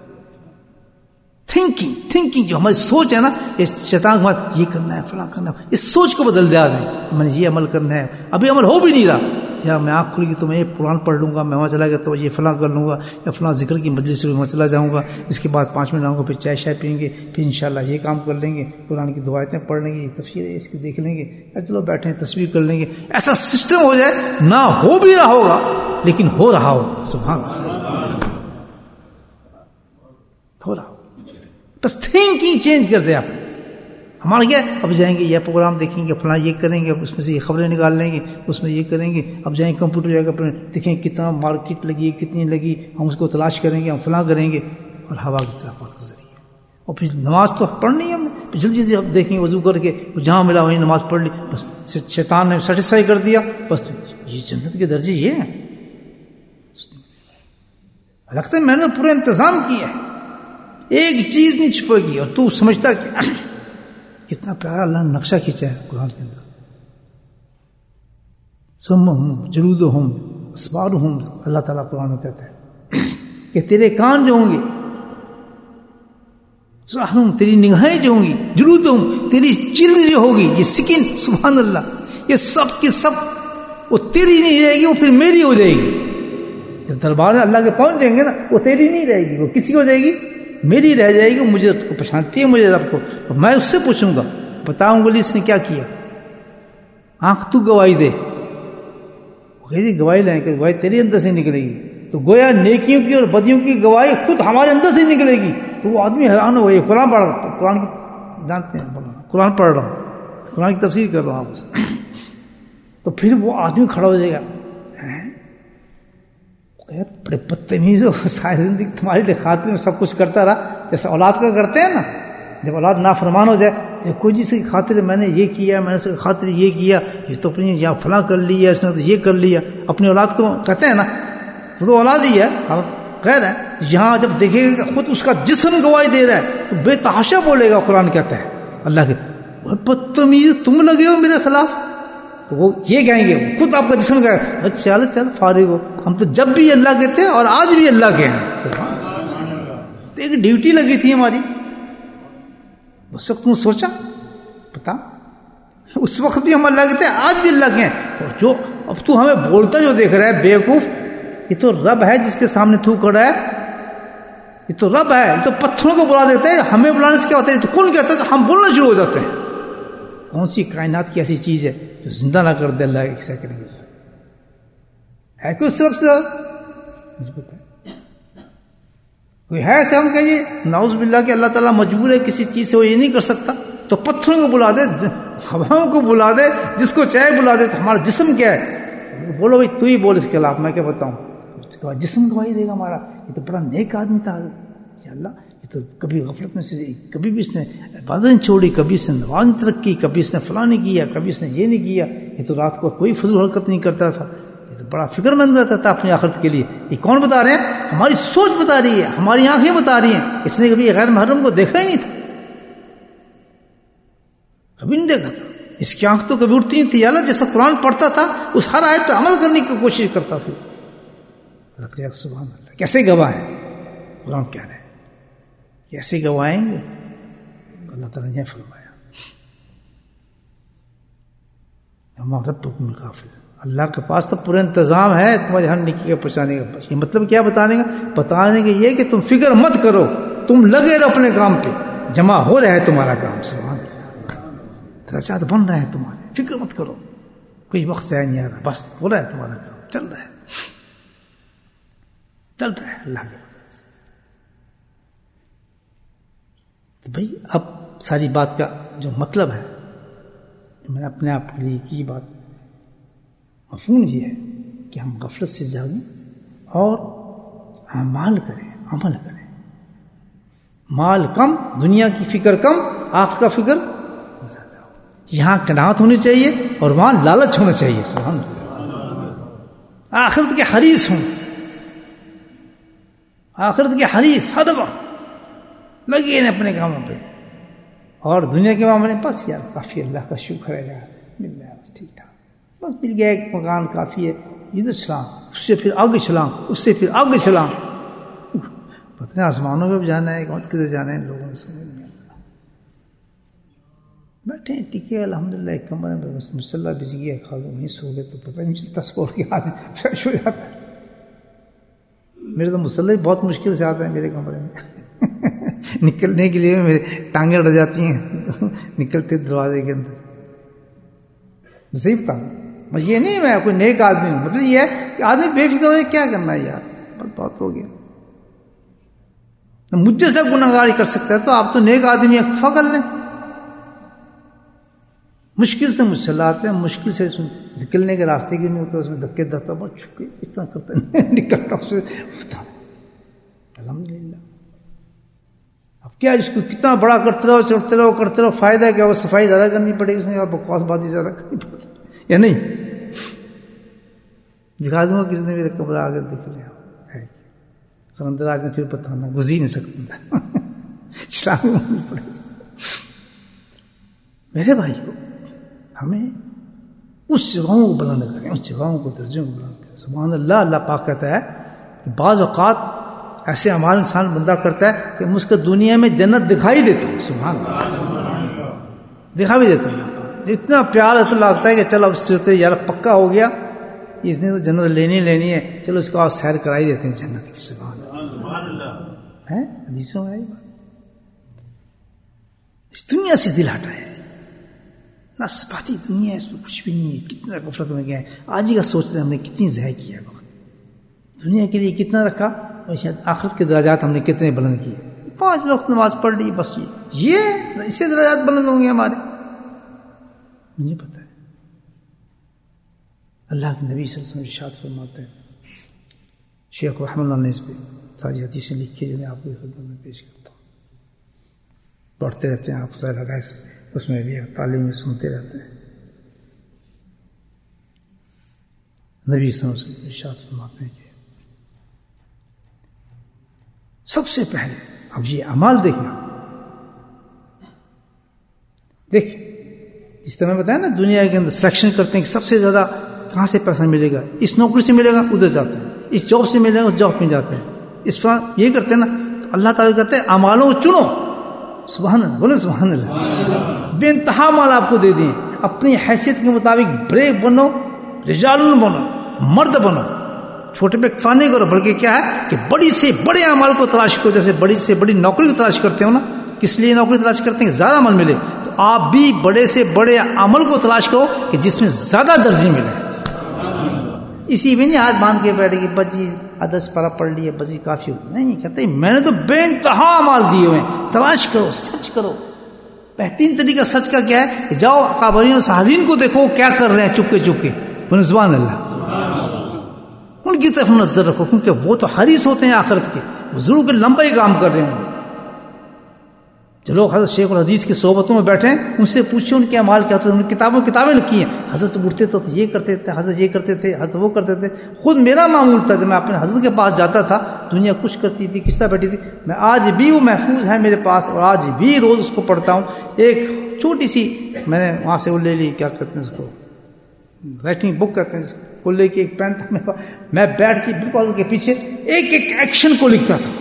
تھنکنگ جو ہماری سوچ ہے نا، یہ شیطان کو یہ کرنا ہے فلاں کرنا ہے، اس سوچ کو بدل دیا دیں، میں نے یہ عمل کرنا ہے، ابھی عمل ہو بھی نہیں رہا، یا میں آنکھ کھل گی تو میں یہ قرآن پڑھ لوں گا، میں وہاں چلا گیا تو یہ فلاں کر لوں گا، یا فلاں ذکر کی مجلس میں وہاں چلا جاؤں گا، اس کے بعد 5 منٹ آؤں گا، پھر چائے شائے پئیں گے، پھر انشاءاللہ یہ کام کر لیں گے، قرآن کی دعائیں پڑھ لیں گے، تفسیر ہے اس کی دیکھ لیں گے، چلو بیٹھے تصویر کر لیں گے، ایسا سسٹم ہو جائے، نہ ہو بھی رہا ہوگا لیکن ہو رہا ہوگا، سبحان اللہ، ہو رہا، بس تھنکنگ چینج کر دیں آپ، ہمارا کیا اب جائیں گے یہ پروگرام دیکھیں گے، فلاں یہ کریں گے، اس میں سے یہ خبریں نکال لیں گے، اس میں یہ کریں گے، اب جائیں کمپیوٹر جا کے دیکھیں کتنا مارکیٹ لگی کتنی لگی، ہم اس کو تلاش کریں گے، ہم فلاں کریں گے، اور ہوا کی طرف بات گزری ہے، اور پھر نماز تو پڑھنی ہے ہم نے، جلدی جلدی اب دیکھیں وضو کر کے جہاں ملا وہیں نماز پڑھ لی، بس شیطان نے سیٹسفائی کر دیا، بس یہ جنت کے درجے یہ ہیں، لگتا ہے میں نے پورا انتظام کیا ہے، ایک چیز نہیں چھپے گی، اور تو سمجھتا کہ کتنا پیارا اللہ نے نقشہ کھینچا ہے قرآن کے اندر، سمہم جلودہم اسوارہم، اللہ تعالیٰ قرآن میں کہتا ہے کہ تیرے کان جو ہوں گے، تیری نگاہیں جو ہوں گی، جلودہم تیری جلد جو ہوگی، یہ سکن، سبحان اللہ، یہ سب کی سب وہ تیری نہیں رہے گی، وہ پھر میری ہو جائے گی، جب دربار میں اللہ کے پہنچ جائیں گے نا، وہ تیری نہیں رہے گی، وہ کسی کی ہو جائے گی، میری رہ جائے گی، مجھے کو پہچانتی ہے مجھے رب کو، میں اس سے پوچھوں گا، بتاؤں گا اس نے کیا کیا، آنکھ تو گواہی دے، گواہی لیں کہ گواہی تیری اندر سے نکلے گی، تو گویا نیکیوں کی اور بدیوں کی گواہی خود ہمارے اندر سے نکلے گی، تو وہ آدمی حیران ہو گئی، قرآن پڑھ رہا ہوں، قرآن کی جانتے ہیں قرآن پڑھ رہا ہوں، قرآن کی تفسیر کر رہا ہوں، تو پھر وہ آدمی کھڑا ہو جائے گا، بڑے بدتمیز ہو، ساری زندگی تمہاری لیے خاطر میں سب کچھ کرتا رہا، جیسے اولاد کا کرتے ہیں نا، جب اولاد نافرمان ہو جائے، کوئی جس کی خاطر میں نے یہ کیا، میں نے اس کی خاطر یہ کیا، یہ تو اپنی یہاں فلاں کر لیا، اس نے تو یہ کر لیا، اپنی اولاد کو کہتے ہیں نا، وہ تو اولاد ہی ہے، خیر ہے، یہاں جب دیکھے گا کہ خود اس کا جسم گواہی دے رہا ہے تو بے تحاشا بولے گا، قرآن کہتا ہے اللہ کے بدتمیز تم لگے ہو میرے خلاف. وہ یہ کہیں گے خود آپ کا جسم کہے چل چل فارغ ہو, ہم تو جب بھی اللہ کہتے ہیں اور آج بھی اللہ کے ہیں. ایک ڈیوٹی لگی تھی ہماری اس وقت. تم سوچا پتا اس وقت بھی ہم اللہ کہتے ہیں آج بھی اللہ کے ہیں. اور جو اب تو ہمیں بولتا جو دیکھ رہا ہے بیوقوف, یہ تو رب ہے جس کے سامنے تو کھڑا ہے. یہ تو رب ہے, یہ تو پتھروں کو بلا دیتا ہے. ہمیں بلانے سے کیا ہوتا ہے؟ تو کون کہتا ہے کہ ہم بولنا شروع ہو جاتے ہیں. کون سی کائنات کی ایسی چیز ہے جو زندہ نہ کر دے اللہ کے سیکنڈ کے بعد؟ ہے کوئی سب سے زیادہ؟ مجھے پتا ہے کوئی ہے ایسے ہم کہیں گے نعوذ باللہ کہ اللہ تعالیٰ مجبور ہے کسی چیز سے, وہ یہ نہیں کر سکتا تو پتھروں کو بلا دے, ہواؤں کو بلا دے, جس کو چاہے بلا دے. تو ہمارا جسم کیا ہے؟ بولو بھائی تو ہی بول اس کے خلاف, میں کیا بتاؤں. جسم گواہی دے گا ہمارا یہ تو بڑا نیک آدمی تھا یا اللہ. یہ تو کبھی غفلت میں سے, کبھی بھی اس نے عبادت نہیں چھوڑی, کبھی اس نے نماز نہیں ترک کی, کبھی اس نے فلاں نہیں کیا, کبھی اس نے یہ نہیں کیا. یہ تو رات کو کوئی فضول حرکت نہیں کرتا تھا. یہ تو بڑا فکر مند رہتا تھا اپنی آخرت کے لیے. یہ کون بتا رہے ہیں؟ ہماری سوچ بتا رہی ہے, ہماری آنکھیں بتا رہی ہیں. اس نے کبھی غیر محرم کو دیکھا ہی نہیں تھا, کبھی نہیں دیکھا تھا. اس کی آنکھ تو کبھی اٹھتی نہیں تھی. اللہ جیسا قرآن پڑھتا تھا اس ہر آیت پہ عمل کرنے کی کوشش کرتا تھا. سبحان اللہ, کیسے گواہ ہے قرآن کہہ رہے ہیں, کیسے گواہیں گے؟ اللہ تعالیٰ نے فرمایا ہمارا رب غافل. اللہ کے پاس تو پورا انتظام ہے تمہاری ہر نیکی کا پہنچانے کا. بس یہ مطلب کیا بتانے کا؟ بتانے کا یہ کہ تم فکر مت کرو, تم لگے رہو اپنے کام پہ, جمع ہو رہا ہے تمہارا کام. سبحان اللہ, درجات بن رہے ہیں تمہارے, فکر مت کرو. کوئی وقت سے نہیں آ رہا, بس ہو رہا ہے تمہارا کام, چل رہا ہے, چلتا ہے اللہ کے فضل سے. تو بھائی اب ساری بات کا جو مطلب ہے, میں نے اپنے آپ کے لیے کی بات, مفہوم یہ ہے کہ ہم غفلت سے جاگیں اور اعمال کریں, عمل کریں. مال کم, دنیا کی فکر کم, آخرت کا فکر زیادہ ہو. یہاں قناعت ہونی چاہیے اور وہاں لالچ ہونا چاہیے. سبحان اللہ, آخرت کے حریص ہوں, آخرت کے حریص ہر وقت لگے ہیں اپنے کاموں پہ. اور دنیا کے معاملے میں بس یار کافی, اللہ کا شکر ہے یار مل گیا, بس ٹھیک ٹھاک, بس مل گیا ایک مکان کافی ہے, ادھر چھلانگ, اس سے پھر آگے چھلانگ, اس سے پھر آگے چھلانگ. پتہ نہیں آسمانوں میں بھی جانا ہے, کون کدھر جانا ہے, لوگوں نے سمجھ نہیں آتا. بیٹھے ہیں ٹکے الحمدللہ ایک کمرے میں, بس مسلح بچ گیا, کھا لو وہیں سو گئے تو پتہ نہیں چلتا, سو کے آدمی فریش ہو جاتا ہے. میرے تو مسلح بہت مشکل سے آتا ہے میرے کمرے میں. نکلنے کے لیے میرے ٹانگیں اڑ جاتی ہیں نکلتے دروازے کے اندر. صحیح بتا, یہ نہیں میں کوئی نیک آدمی ہوں, مطلب یہ ہے کہ آدمی بے فکر ہو کیا کرنا ہے یار, بس بہت ہو گیا. مجھ جیسا گناہگار کر سکتا ہے تو آپ تو نیک آدمی ہیں, کفا کر لیں. مشکل سے مسلح آتے ہیں, مشکل سے نکلنے کے راستے کی نہیں ہوتا, اس میں دھکے دھکتا, بہت چھکے اس طرح کرتا نکلتا اس سے. الحمدللہ. اب کیا اس کو کتنا بڑا کرتے رہو, چڑھتے رہو, کرتے رہو, فائدہ کیا؟ وہ صفائی زیادہ کرنی پڑے گی, اس نے بکواس بازی زیادہ کرنی پڑے گی یا نہیں؟ دکھا دوں گا کس نے میرے کمرہ آ کر دیکھ لیا ہے, قلندراج نے پھر بتانا گزر نہیں سکتا چلانا پڑے گا. میرے بھائیو, ہمیں اس جگہوں کو بلند کریں, اس جگہوں کو درجوں کو بلند کریں. سبحان اللہ. اللہ پاک کہتا ہے کہ بعض اوقات ایسے اعمال انسان بندہ کرتا ہے کہ اس کو دنیا میں جنت دکھائی دیتی ہے. سبحان اللہ, دکھا بھی دیتا ہے اللہ پاک. اتنا پیار تو لگتا ہے کہ چلو اب سوچتے یار پکا ہو گیا, اس نے تو جنت لینی ہے, چلو اس کو آپ سیر کرائی دیتے ہیں جنت کی. سبحان اللہ ہے, حدیثوں میں اس دنیا سے دل ہٹائے, نہ سپاتی دنیا, اس میں کچھ بھی نہیں ہے. کتنا غفلت میں گیا ہے. آج ہی کا سوچ رہے ہم نے کتنی ضائع کیا وقت, دنیا کے لیے کتنا رکھا, اور شاید آخرت کے درجات ہم نے کتنے بلند کیے. 5 وقت نماز پڑھ لی, بس یہ اس سے درجات بلند ہوں گے ہمارے, مجھے پتا ہے. اللہ کے نبی صلی اللہ علیہ وسلم ارشاد فرماتے ہیں, شیخ رحمۃ اللہ نے اس پہ ساری حدیثیں لکھی جو میں آپ کو خدمت میں پیش کرتا ہوں. پڑھتے رہتے ہیں آپ, لگائے اس میں بھی تعلیم سنتے رہتے ہیں. نبی صلی اللہ علیہ وسلم ارشاد فرماتے ہیں کہ سب سے پہلے اب یہ اعمال دیکھنا, دیکھ جس طرح میں بتایا نا دنیا کے اندر سلیکشن کرتے ہیں کہ سب سے زیادہ کہاں سے پیسہ ملے گا، اس نوکری سے ملے گا ادھر جاتے ہیں، اس جاب سے ملے گا اس جاب میں جاتے ہیں، اس طرح یہ کرتے ہیں نا. تو اللہ تعالیٰ کہتے ہیں اعمالوں کو چنو. سبحان اللہ، بولے سبحان اللہ. بے انتہا مال آپ کو دے دیں، اپنی حیثیت کے مطابق بریک بنو، رجال بنو، مرد بنو، چھوٹے پہ اکتفا نہیں کرو، بلکہ کیا ہے کہ بڑی سے بڑے اعمال کو تلاش کرو. جیسے بڑی سے بڑی نوکری کو تلاش کرتے ہو نا، کس لیے نوکری تلاش کرتے ہیں کہ زیادہ عمل ملے، تو آپ بھی بڑے سے بڑے عمل کو تلاش کرو کہ جس میں زیادہ درجے ملے. اسی میں نہیں ہاتھ باندھ کے بیٹھے کہ بس جی 10 پارہ پڑھ لیے بس جی کافی ہو. نہیں، کہتے میں نے تو بے انتہا اعمال دیے ہوئے ہیں. تلاش کرو، سرچ کرو. بہترین طریقہ سرچ کا کیا ہے کہ جاؤ اکابرین اور صحابین کو دیکھو کیا کر رہے ہیں چپکے چپکے. سبحان اللہ. ان کی طرف نظر رکھو، کیونکہ وہ تو حریص ہوتے ہیں آخرت کے، وہ ضرور کہ لمبا ہی کام کر رہے ہوں. جو لوگ حضرت شیخ الحدیث کی صحبتوں میں بیٹھے ہیں ان سے پوچھیں ان کے اعمال کیا ہوتے ہیں. ان کتابیں لکھی ہیں. حضرت سے اٹھتے تو یہ کرتے تھے، حضرت یہ کرتے تھے، حضرت وہ کرتے تھے. خود میرا معمول تھا جب میں اپنے حضرت کے پاس جاتا تھا، دنیا کچھ کرتی تھی، کس طرح بیٹھی تھی. میں آج بھی وہ محفوظ ہے میرے پاس اور آج بھی روز اس کو پڑھتا ہوں. ایک چھوٹی سی میں نے وہاں سے وہ لے لی، کیا کہتے ہیں اس کو، رائٹنگ بک کہتے ہیں اس کو، لے کے ایک پین تھا میرے پاس. میں بیٹھ کے بالکل کے پیچھے ایک ایک ایکشن کو لکھتا تھا،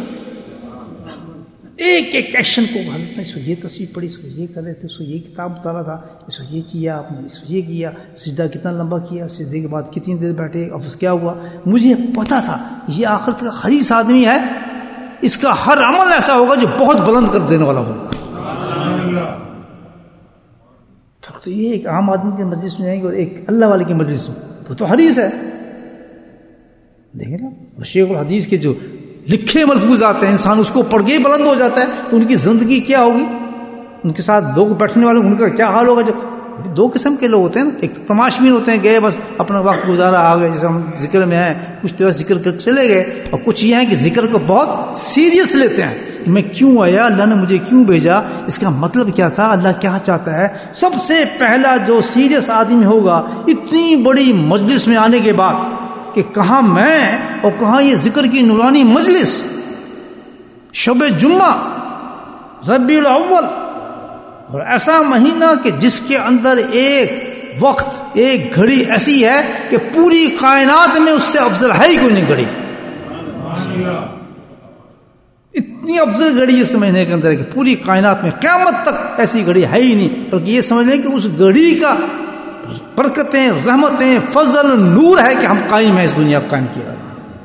ایک ایک ایکشن کو. حضرت نے اس کو یہ تصویر پڑھی، اس کو یہ کر رہے تھے، اس کو یہ کتاب اتارا تھا، اس کو یہ کیا آپ نے، اس کو یہ کیا، سجدہ کتنا لمبا کیا، سجدے کے بعد کتنی دیر بیٹھے، افس کیا ہوا. مجھے پتا تھا یہ آخرت کا حریص آدمی ہے، اس کا ہر عمل ایسا ہوگا جو بہت بلند کر دینے والا ہوگا. تو یہ ایک عام آدمی کے مجلس میں جائیں گے اور ایک اللہ والے کے مجلس میں، وہ تو حریص ہے. دیکھیں نا شیخ الحدیث کے جو لکھے ملفوظ آتے ہیں، انسان اس کو پڑھ کے بلند ہو جاتا ہے. تو ان کی زندگی کیا ہوگی، ان کے ساتھ لوگ بیٹھنے والے ان کا کیا حال ہوگا. جو دو قسم کے لوگ ہوتے ہیں نا، ایک تو تماشبین ہوتے ہیں، گئے بس اپنا وقت گزارا آ گئے، جیسے ہم ذکر میں ہیں کچھ تو ذکر کر چلے گئے. اور کچھ یہ ہیں کہ ذکر کو بہت سیریس لیتے ہیں. میں کیوں آیا، اللہ نے مجھے کیوں بھیجا، اس کا مطلب کیا تھا، اللہ کیا چاہتا ہے. سب سے پہلا جو سیریس آدمی ہوگا اتنی بڑی مجلس میں آنے کے بعد کہ کہاں میں اور کہاں یہ ذکر کی نورانی مجلس، شب جمعہ، ربیع الاول، اور ایسا مہینہ کہ جس کے اندر ایک وقت، ایک گھڑی ایسی ہے کہ پوری کائنات میں اس سے افضل ہے ہی کوئی نہیں گھڑی. اتنی افضل گھڑی اس مہینے کے اندر ہے کہ پوری کائنات میں قیامت تک ایسی گھڑی ہے ہی نہیں. بلکہ یہ سمجھ لیں کہ اس گھڑی کا برکتیں، رحمتیں، فضل، نور ہے کہ ہم قائم ہیں، اس دنیا کو قائم کیا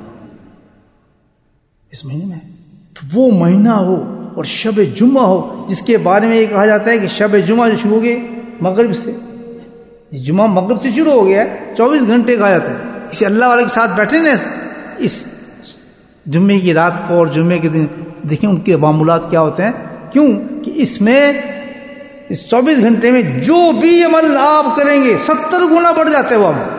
اس مہینے میں. وہ مہینہ ہو اور شب جمعہ ہو جس کے بارے میں یہ کہا جاتا ہے کہ شب جمعہ جو شروع ہو گئی مغرب سے، جمعہ مغرب سے شروع ہو گیا ہے، 24 گھنٹے کہا جاتا ہے. کسی اللہ والے کے ساتھ بیٹھے نا اس جمعے کی رات کو اور جمعے کے دن، دیکھیں ان کے معمولات کیا ہوتے ہیں. کیوں کہ اس میں اس 24 گھنٹے میں جو بھی عمل آپ کریں گے 70 گنا بڑھ جاتے ہیں وہ عمل.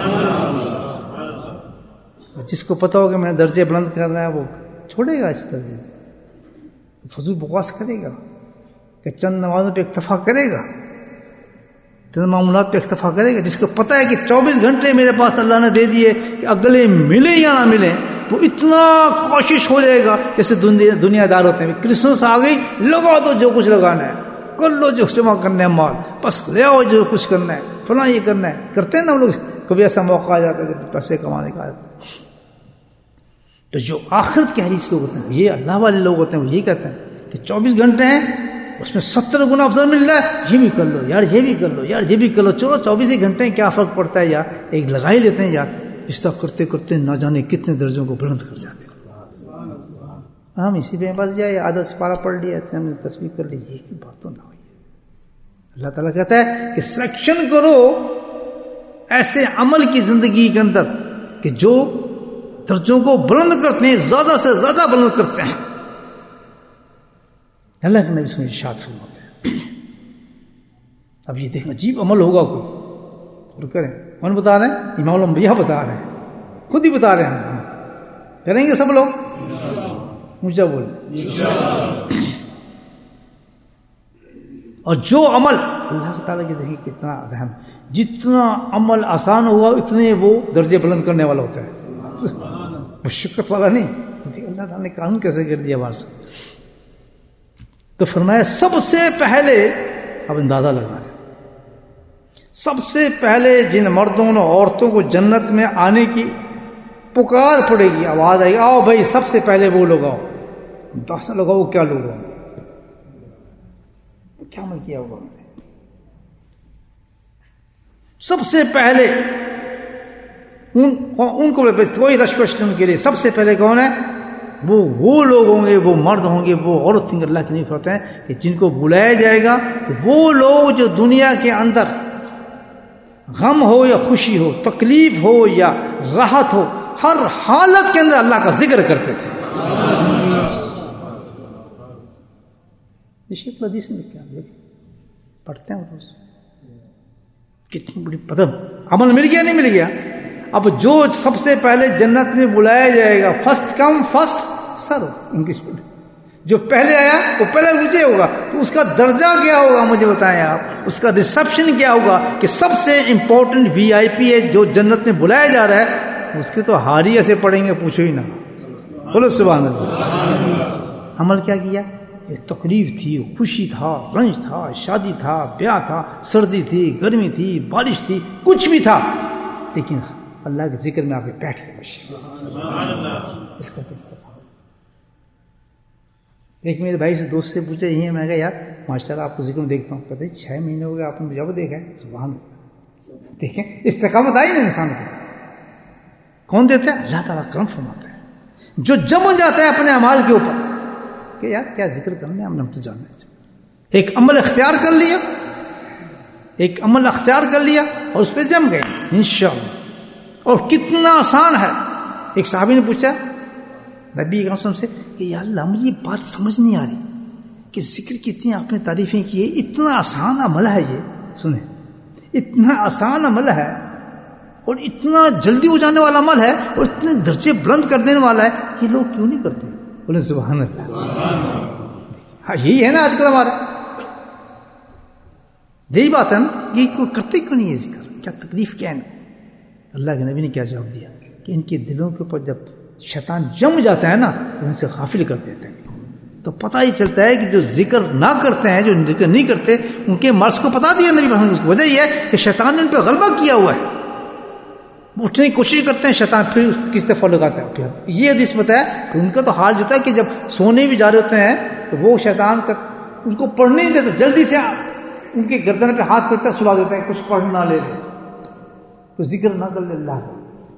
جس کو پتا ہوگا میں نے درجے بلند کرنا ہے وہ چھوڑے گا اس درجے، فضول بکواس کرے گا کہ چند نمازوں پہ اکتفا کرے گا، چند معمولات پہ اکتفا کرے گا. جس کو پتا ہے کہ 24 گھنٹے میرے پاس اللہ نے دے دیے کہ اگلے ملے یا نہ ملے، وہ اتنا کوشش ہو جائے گا. جیسے دنیا دار ہوتے ہیں، کرسمس آ گئی، لگا دو جو کچھ لگانا ہے، کر لو جو جمع کرنا ہے مال، بس لے آؤ جو کچھ کرنا ہے، فلاں یہ کرنا ہے. کرتے ہیں نا ہم لوگ. کبھی ایسا موقع آ جاتا ہے کہ پیسے کمانے کا آتا ہے. تو جو آخرت کے حریص لوگ ہوتے ہیں، یہ اللہ والے لوگ ہوتے ہیں، وہ یہ کہتے ہیں کہ 24 گھنٹے ہیں، اس میں 70 گنا افضل مل رہا ہے، یہ بھی کر لو یار، یہ بھی کر لو یار، یہ بھی کر لو. چلو 24 ہی گھنٹے کیا فرق پڑتا ہے یار، ایک لگا ہی لیتے ہیں یار. اس طرح کرتے کرتے نہ جانے کتنے درجوں کو بلند کر جاتے ہیں. ہم اسی پہ بس جائے، آدھا سپارہ پڑھ لیا، تصویر کر لی، یہ کی بات تو نہ ہوئی. اللہ تعالیٰ کہتا ہے کہ سلیکشن کرو ایسے عمل کی زندگی کے اندر کہ جو درجوں کو بلند کرتے ہیں، زیادہ سے زیادہ بلند کرتے ہیں. اللہ کے نبی اس میں ارشاد فرماتے ہیں. اب یہ دیکھنا عجیب عمل ہوگا کوئی کریں. کون بتا رہے ہیں؟ امام الانبیاء بتا رہے ہیں، خود ہی بتا رہے ہیں. کریں گے سب لوگ؟ مجھے بولے. اور جو عمل اللہ تعالیٰ کی دیکھیں کتنا اہم، جتنا عمل آسان ہوا اتنے وہ درجے بلند کرنے والا ہوتا ہے. مشقت والا نہیں. اللہ تعالیٰ نے قانون کیسے کر دیا ہمارے ساتھ. تو فرمایا سب سے پہلے اب اندازہ لگا رہے سب سے پہلے جن مردوں اور عورتوں کو جنت میں آنے کی پکار پڑے گی، آواز آئی آؤ بھائی سب سے پہلے وہ لوگ آؤ، 10 لوگ آؤ، کیا لوگ آؤ، کیا عمل کیا ہوگا؟ سب سے پہلے ان کو کوئی رشوش ان کے لیے سب سے پہلے کون ہے؟ وہ لوگ ہوں گے، وہ مرد ہوں گے، وہ عورت ہوں گے، اللہ کی نہیں فرماتے ہیں کہ جن کو بلایا جائے گا کہ وہ لوگ جو دنیا کے اندر غم ہو یا خوشی ہو، تکلیف ہو یا راحت ہو، ہر حالت کے اندر اللہ کا ذکر کرتے تھے. شیخ الحدیث میں کیا پڑھتے ہیں روز، کتنی بڑی پدم عمل مل گیا نہیں مل گیا؟ اب جو سب سے پہلے جنت میں بلایا جائے گا، first come first serve English میں، جو پہلے آیا وہ پہلے مجھے ہوگا، تو اس کا درجہ کیا ہوگا مجھے بتائیں آپ، اس کا ریسپشن کیا ہوگا کہ سب سے امپورٹنٹ وی آئی پی ہے جو جنت میں بلایا جا رہا ہے، اس کے تو ہاری ایسے پڑیں گے پوچھو ہی نہ. بولو سبحان اللہ. عمل کیا کیا؟ تکلیف تھی، خوشی تھا، رنج تھا، شادی تھا، بیاہ تھا، سردی تھی، گرمی تھی، بارش تھی، کچھ بھی تھا، لیکن اللہ کے ذکر میں آپ کے بیٹھ گئے. اس کا ایک میرے بھائی سے دوست سے پوچھا یہی ہے، میں کہا یار ماشاء اللہ آپ کو ذکر میں دیکھتا ہوں، کہتے 6 مہینے ہو گئے آپ نے مجھے وہ دیکھا ہے. سبحان اللہ. دیکھیں استقامت آئی نا انسان کو، کون دیتا ہے؟ اللہ تعالیٰ کرم فرماتا ہے. جو جم جاتا ہے اپنے اعمال کے اوپر کہ یار کیا ذکر کرنا ہے، ہم نے تو جاننا ہے، ایک عمل اختیار کر لیا، ایک عمل اختیار کر لیا اور اس پہ جم گئے انشاءاللہ. اور کتنا آسان ہے. ایک صحابی نے پوچھا نبی صلی اللہ علیہ وسلم سے کہ یا اللہ مجھے یہ بات سمجھ نہیں آ رہی کہ ذکر کتنی آپ نے تعریفیں کی ہے، اتنا آسان عمل ہے یہ، سنیں اتنا آسان عمل ہے اور اتنا جلدی ہو جانے والا عمل ہے اور اتنے درجے بلند کر دینے والا ہے، یہ لوگ کیوں نہیں کرتے؟ بولے سبحان اللہ. ہاں یہی ہے نا آج کل ہمارا، یہی بات ہے نا، یہ کوئی کرتے کیوں نہیں ہے ذکر؟ کیا تکلیف کیا ہے؟ اللہ کے نبی نے کیا جواب دیا کہ ان کے دلوں کے اوپر جب شیطان جم جاتا ہے نا تو ان سے غافل کر دیتے ہیں. تو پتہ ہی چلتا ہے کہ جو ذکر نہ کرتے ہیں، جو ذکر نہیں کرتے، ان کے مرض کو بتا دیا نبی محمد. اس کی وجہ یہ ہے کہ شیطان نے ان پہ غلبہ کیا ہوا ہے، وہ اٹھنے کی کوشش کرتے ہیں، شیطان پھر کس طرح فالو کرتا ہے. یہ حدیث بتایا کہ ان کا تو حال جو ہے کہ جب سونے بھی جا رہے ہوتے ہیں تو وہ شیطان کا ان کو پڑھنے نہیں دیتا، جلدی سے ان کے گردن پہ ہاتھ پھرتا سلا دیتا ہے، کچھ پڑھ نہ لے تو ذکر نہ کر لے اللہ کا،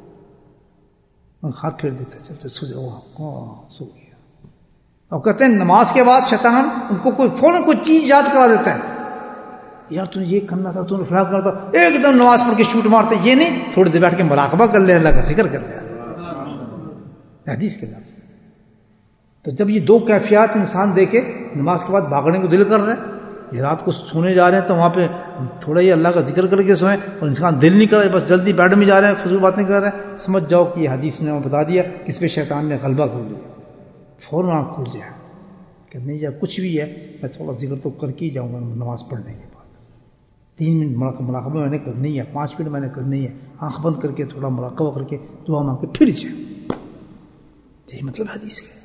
ہاتھ پھیر دیتا ہے، چلتے سو جاؤ، سو گیا. اور کہتے ہیں نماز کے بعد شیطان ان کو کوئی فوراً کوئی چیز یاد کرا دیتا ہے، یار تم نے یہ کرنا تھا، تم نے فلاں کرنا تھا، ایک دم نماز پڑھ کے شوٹ مارتے. یہ نہیں، تھوڑی دیر بیٹھ کے مراقبہ کر لے، اللہ کا ذکر کر لے. حدیث کے لفظ. تو جب یہ دو کیفیات انسان دیکھے، نماز کے بعد بھاگنے کو دل کر رہا ہے، یہ رات کو سونے جا رہے ہیں تو وہاں پہ تھوڑا ہی اللہ کا ذکر کر کے سوئیں، اور انسان دل نہیں کر رہا ہے، بس جلدی بیڈ میں جا رہے ہیں، فضول باتیں کر رہے ہیں، سمجھ جاؤ کہ یہ حدیث نے بتا دیا کہ اس پہ شیطان نے غلبہ کر لیا. فوراً آنکھ کھل جائے کہ نہیں جا کچھ بھی ہے، میں تھوڑا ذکر تو کر کے ہی جاؤں گا نماز پڑھنے کے بعد. 3 منٹ مراقبہ میں نے کرنی ہے، 5 منٹ میں نے کرنی ہے، آنکھ بند کر کے تھوڑا مراقبہ کر کے دعا مانگ کے پھر جائے. یہی مطلب حدیث ہے.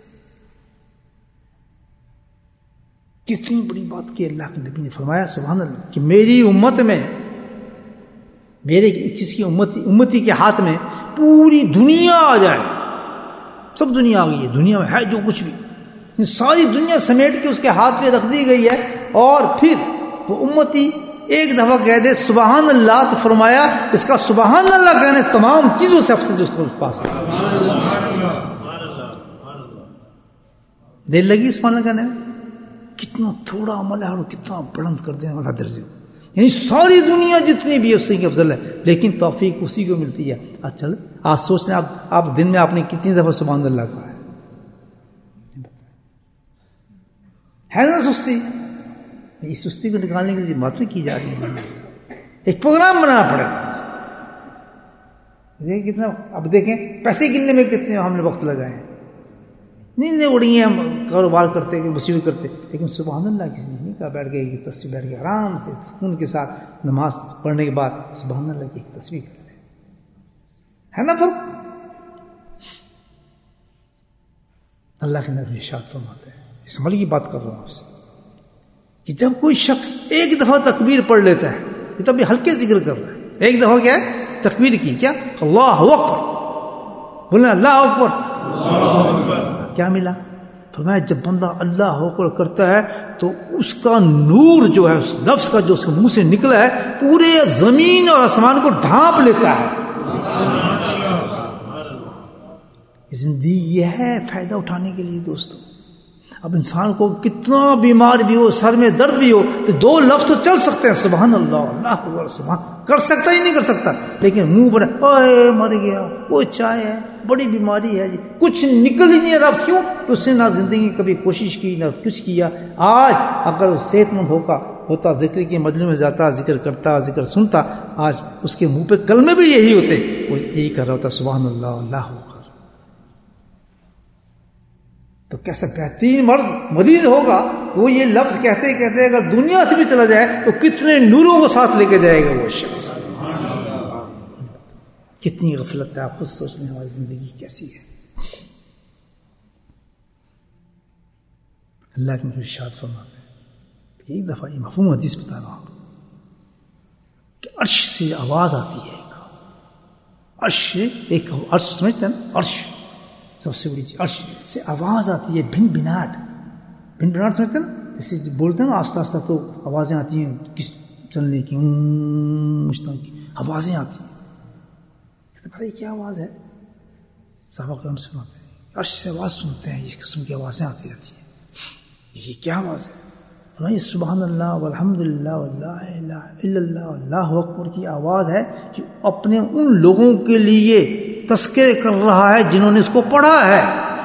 کتنی بڑی بات کی اللہ کے نبی نے فرمایا سبحان اللہ کہ میری امت میں، میرے کس کی امتی کے ہاتھ میں پوری دنیا آ جائے، سب دنیا آ گئی ہے، دنیا میں ہے جو کچھ بھی، ساری دنیا سمیٹ کے اس کے ہاتھ پہ رکھ دی گئی ہے، اور پھر وہ امتی ایک دفعہ کہہ دے سبحان اللہ، تو فرمایا اس کا سبحان اللہ کہنے تمام چیزوں سے افضل جس کو پاس ہے. دیر لگی سبحان اللہ کہنے میں؟ کتنا تھوڑا عمل ہے اور کتنا بلند کر دینے والا درجہ، یعنی ساری دنیا جتنی بھی ہے اسی کی افضل ہے، لیکن توفیق اسی کو ملتی ہے. چل آج سوچ لیں آپ دن میں آپ نے کتنی دفعہ سبحان اللہ کہا ہے نا؟ سستی، اس سستی کو نکالنے کے لیے باتیں کی جا رہی ہیں، ایک پروگرام بنانا پڑے گا. کتنا اب دیکھیں پیسے گننے میں کتنے ہم نے وقت لگائے ہیں، نیندیں اڑی ہیں، کاروبار کرتے کہ مصیبت کرتے، لیکن سبحان اللہ کسی نے نہیں کہا. بیٹھ گئے تصویر، بیٹھ گئے آرام سے ان کے ساتھ نماز پڑھنے کے بعد سبحان اللہ کی ایک تصویر کر لیں، ہے نا فرق؟ اللہ کے نبی ارشاد فرماتے ہیں، اس عمل کی بات کر رہا ہوں آپ سے، کہ جب کوئی شخص ایک دفعہ تکبیر پڑھ لیتا ہے یہ تو ابھی ہلکے ذکر کر رہا ہے. ایک دفعہ کیا ہے تکبیر کی, کیا اللہ اکبر بولنا, اللہ اکبر. کیا ملا؟ فرمایا جب بندہ اللہ اکبر کرتا ہے تو اس کا نور جو ہے اس لفظ کا جو اس کے منہ سے نکلا ہے پورے زمین اور آسمان کو ڈھانپ لیتا ہے. زندگی یہ ہے فائدہ اٹھانے کے لیے دوستو. اب انسان کو کتنا بیمار بھی ہو, سر میں درد بھی ہو, تو 2 لفظ تو چل سکتے ہیں, سبحان اللہ, اللہ اکبر, سبحان, کر سکتا ہی نہیں کر سکتا, لیکن منہ پر اوے مر گیا, وہ چائے ہے, بڑی بیماری ہے جی, کچھ نکل ہی نہیں رہا. کیوں؟ تو اس نے نہ زندگی کبھی کوشش کی نہ کچھ کیا. آج اگر صحت مند ہوتا ذکر کی مجلس میں جاتا, ذکر کرتا, ذکر سنتا, آج اس کے منہ پہ کلمے بھی یہی ہوتے, وہ یہی کر رہا ہوتا سبحان اللہ, اللہ اکبر. تو کیسا بہترین مریض ہوگا وہ یہ لفظ کہتے کہتے اگر دنیا سے بھی چلا جائے تو کتنے نوروں کو ساتھ لے کے جائے گا وہ شخص. کتنی غفلت ہے, آپ خود سوچنے ہماری زندگی کیسی ہے. اللہ کے ارشاد فرماتے ہیں, ایک دفعہ یہ مفہوم حدیث بتا رہا ہوں کہ عرش سے آواز آتی ہے. ایک عرش سمجھتے ہیں نا, عرش سب سے بڑی چیز, عرش سے آواز آتی ہے, بھن بھناٹ سمجھتے ہیں نا, جیسے بولتے ہیں نا آہستہ آہستہ تو آوازیں آتی ہیں کس چلنے کی, آوازیں آتی ہیں. کہتے یہ کیا آواز ہے؟ صحابہ کرام سے سناتے ہیں, عرش سے آواز سنتے ہیں, اس قسم کی آوازیں آتی رہتی ہیں, یہ کیا آواز ہے؟ یہ سبحان اللہ والحمد للہ واللا الہ الا اللہ اللہ اکبر کی آواز ہے جو اپنے ان لوگوں کے لیے تذکرے کر رہا ہے جنہوں نے اس کو پڑھا ہے.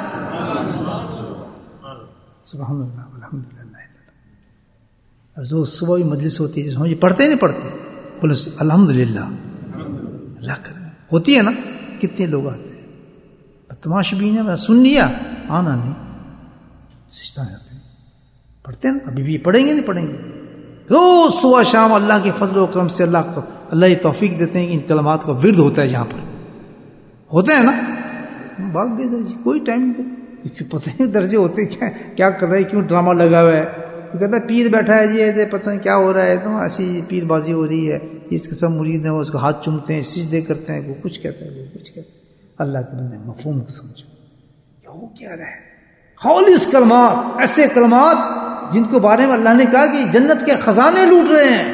سبحان اللہ والحمد للہ. اور جو صبح کی مجلس ہوتی ہے جس میں یہ پڑھتے نہیں پڑھتے, بولے الحمد للہ اللہ کر ہوتی ہے نا, کتنے لوگ آتے ہیں تماشبین, میں سن لیا, آنا نہیں, سجدہ جاتے ہیں, پڑھتے ہیں نا, ابھی بھی پڑھیں گے نہیں پڑھیں گے, روز صبح شام اللہ کے فضل و کرم سے اللہ یہ توفیق دیتے ہیں کہ ان کلمات کا ورد ہوتا ہے, جہاں پر ہوتا ہے نا, بھاگ گئے درجے, کوئی ٹائم نہیں, پتہ نہیں درجے ہوتے کیا کر رہے ہیں, کیوں ڈرامہ لگا ہوا ہے. کہتا ہے پیر بیٹھا ہے جی, پتہ نہیں کیا ہو رہا ہے, تو ایسی پیر بازی ہو رہی ہے, اس کے سب مرید ہیں, وہ اس کو ہاتھ چومتے ہیں, سجدے کرتے ہیں, وہ کچھ کہتا ہے, وہ کچھ کہتا ہے. اللہ کے بندے مفہوم کو سمجھو, یہ ہو کیا رہا ہے. خالص کلمات, ایسے کلمات جن کے بارے میں اللہ نے کہا کہ جنت کے خزانے لوٹ رہے ہیں.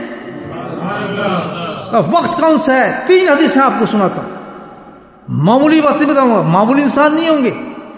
وقت کون سا ہے؟ 3 حدیثیں آپ کو سناتا ہوں, معمولی باتیں بتاؤں گا. معمولی انسان نہیں ہوں گے,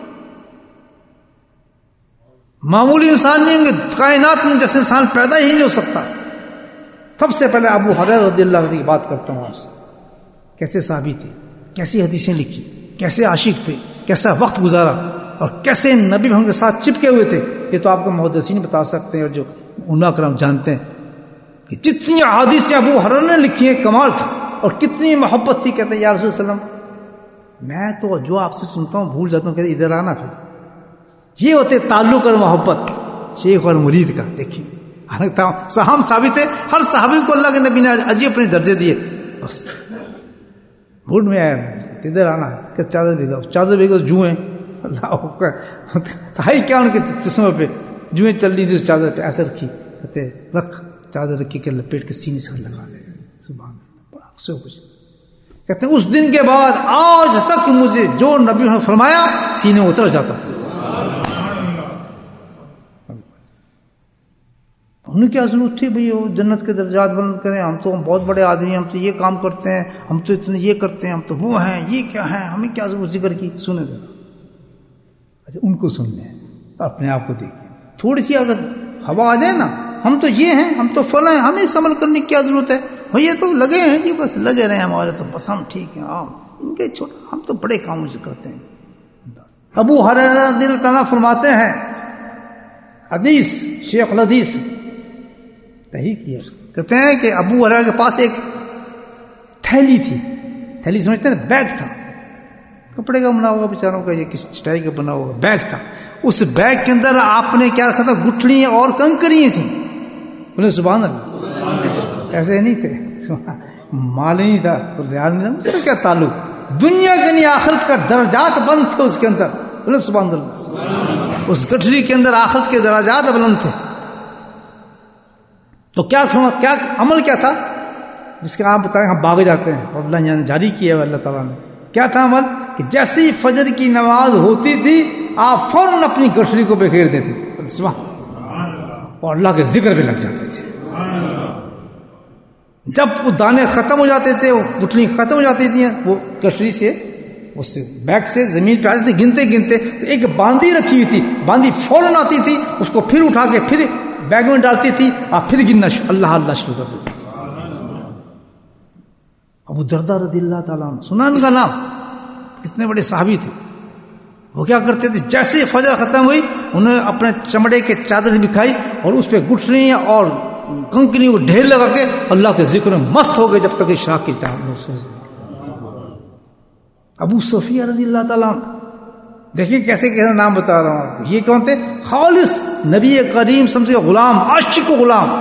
معمولی انسان نہیں ہوں گے, کائنات میں جیسے انسان پیدا ہی نہیں ہو سکتا. سب سے پہلے ابو ہریرہ رضی اللہ عنہ کی بات کرتا ہوں آپ سے. کیسے صحابی تھے, کیسی حدیثیں لکھی, کیسے عاشق تھے, کیسا وقت گزارا, اور کیسے نبی محمد کے ساتھ چپکے ہوئے تھے. یہ تو آپ کو محدثین بتا سکتے ہیں, اور جو علماء کرام جانتے ہیں کہ جتنی احادیث ابو ہریرہ نے لکھی ہیں کمال تھا, اور کتنی محبت تھی. کہتے ہیں یا رسول اللہ وسلم, میں تو جو آپ سے سنتا ہوں بھول جاتا ہوں, کہتے ادھر آنا. پھر یہ ہوتے تعلق اور محبت شیخ اور مرید کا. دیکھیں ہم ثابت ہے, ہر صحابی کو اللہ کے نبی نے عجیب اپنے درجے دیے. بس بھوٹ میں آیا, ادھر آنا ہے, کہ چادر بھیگا, چادر بھیگا جوئیں, اللہ کیا ان کے چشموں پہ جوئیں چل رہی تھی, اس چادر پہ ایسے رکھی, کہتے رکھ چادر رکھی کہ لپیٹ کے سینے سے لگا لے. سبحان اللہ, بڑا سو کچھ. کہتے ہیں اس دن کے بعد آج تک مجھے جو نبی نے فرمایا سینے اتر جاتا تھا. انہیں کیا ضرورت تھی بھئی وہ جنت کے درجات بلند کریں, ہم تو بہت بڑے آدمی ہیں, ہم تو یہ کام کرتے ہیں, ہم تو اتنے یہ کرتے ہیں, ہم تو وہ ہیں, یہ کیا ہے, ہمیں کیا ضرورت ذکر کی. سنیں ذرا, اچھا ان کو سن لیں, اپنے آپ کو دیکھیں. تھوڑی سی اگر ہوا آ جائے نا, ہم تو یہ ہیں, ہم تو فلاں ہیں, ہمیں اس عمل کرنے کی کیا ضرورت ہے بھئی, یہ تو لگے ہیں جی, بس لگے رہے ہمارے تو, بس ہم ٹھیک ہیں, ان کے چھوٹا, ہم تو بڑے کاموں سے کرتے ہیں. ابو ہریرہ رضی اللہ عنہ فرماتے ہیں, حدیث شیخ الحدیث صحیح کیا اس کو, کہتے ہیں کہ ابو ہریرہ کے پاس ایک تھیلی تھی. تھیلی سمجھتے ہیں نا, بیگ تھا, کپڑے کا بنا ہوگا بیچاروں کا, یہ کس چٹائی کا بنا ہوگا, بیگ تھا. اس بیگ کے اندر آپ نے کیا رکھا تھا, گٹھلیاں اور کنکریاں تھیں. بولے سبحان اللہ, ایسے نہیں تھے, مال نہیں تھا, ریال نہیں تھا, اس کا کیا تعلق, دنیا کے نہیں آخرت کا درجات بند تھے اس کے اندر. بولے سبحان اللہ, اس گٹھلی کے اندر آخرت کے درجات بلند تھے. تو کیا عمل کیا تھا, جس کا آپ بتائیں ہم بھاگ جاتے ہیں، اور اللہ یعنی جاری کیا ہے اللہ تعالیٰ نے. کیا تھا عمل کہ جیسے ہی فجر کی نماز ہوتی تھی آپ فوراً اپنی گٹھڑی کو بکھیر دیتے تھے اور اللہ کے ذکر پہ لگ جاتے تھے. جب وہ دانے ختم ہو جاتے تھے، وہ گٹھڑی ختم ہو جاتی تھی، وہ گٹھڑی سے اس بیگ سے زمین پہ آتے تھے، گنتے گنتے ایک باندھی رکھی ہوئی تھی، باندھی فوراً آتی تھی، اس کو پھر اٹھا کے پھر بیگ میں ڈالتی تھی، آپ پھر گننا اللہ اللہ شروع کر دیتے. ابو درداء رضی اللہ تعالیٰ عنہ، سنا ان کا نام، کتنے بڑے صحابی تھے. وہ کیا کرتے تھے، جیسے ہی فجر ختم ہوئی انہوں نے اپنے چمڑے کے چادر سے بکھائی اور اس پہ گٹھڑیاں اور کنکری کو ڈھیر لگا کے اللہ کے ذکر میں مست ہو گئے جب تک اشراق کی چاند. ابو صفیہ رضی اللہ تعالیٰ عنہ، دیکھیے کیسے کیسے نام بتا رہا ہوں آپ کو. یہ کون تھے؟ خالص نبی کریم سمجھے غلام، عاشق و غلام.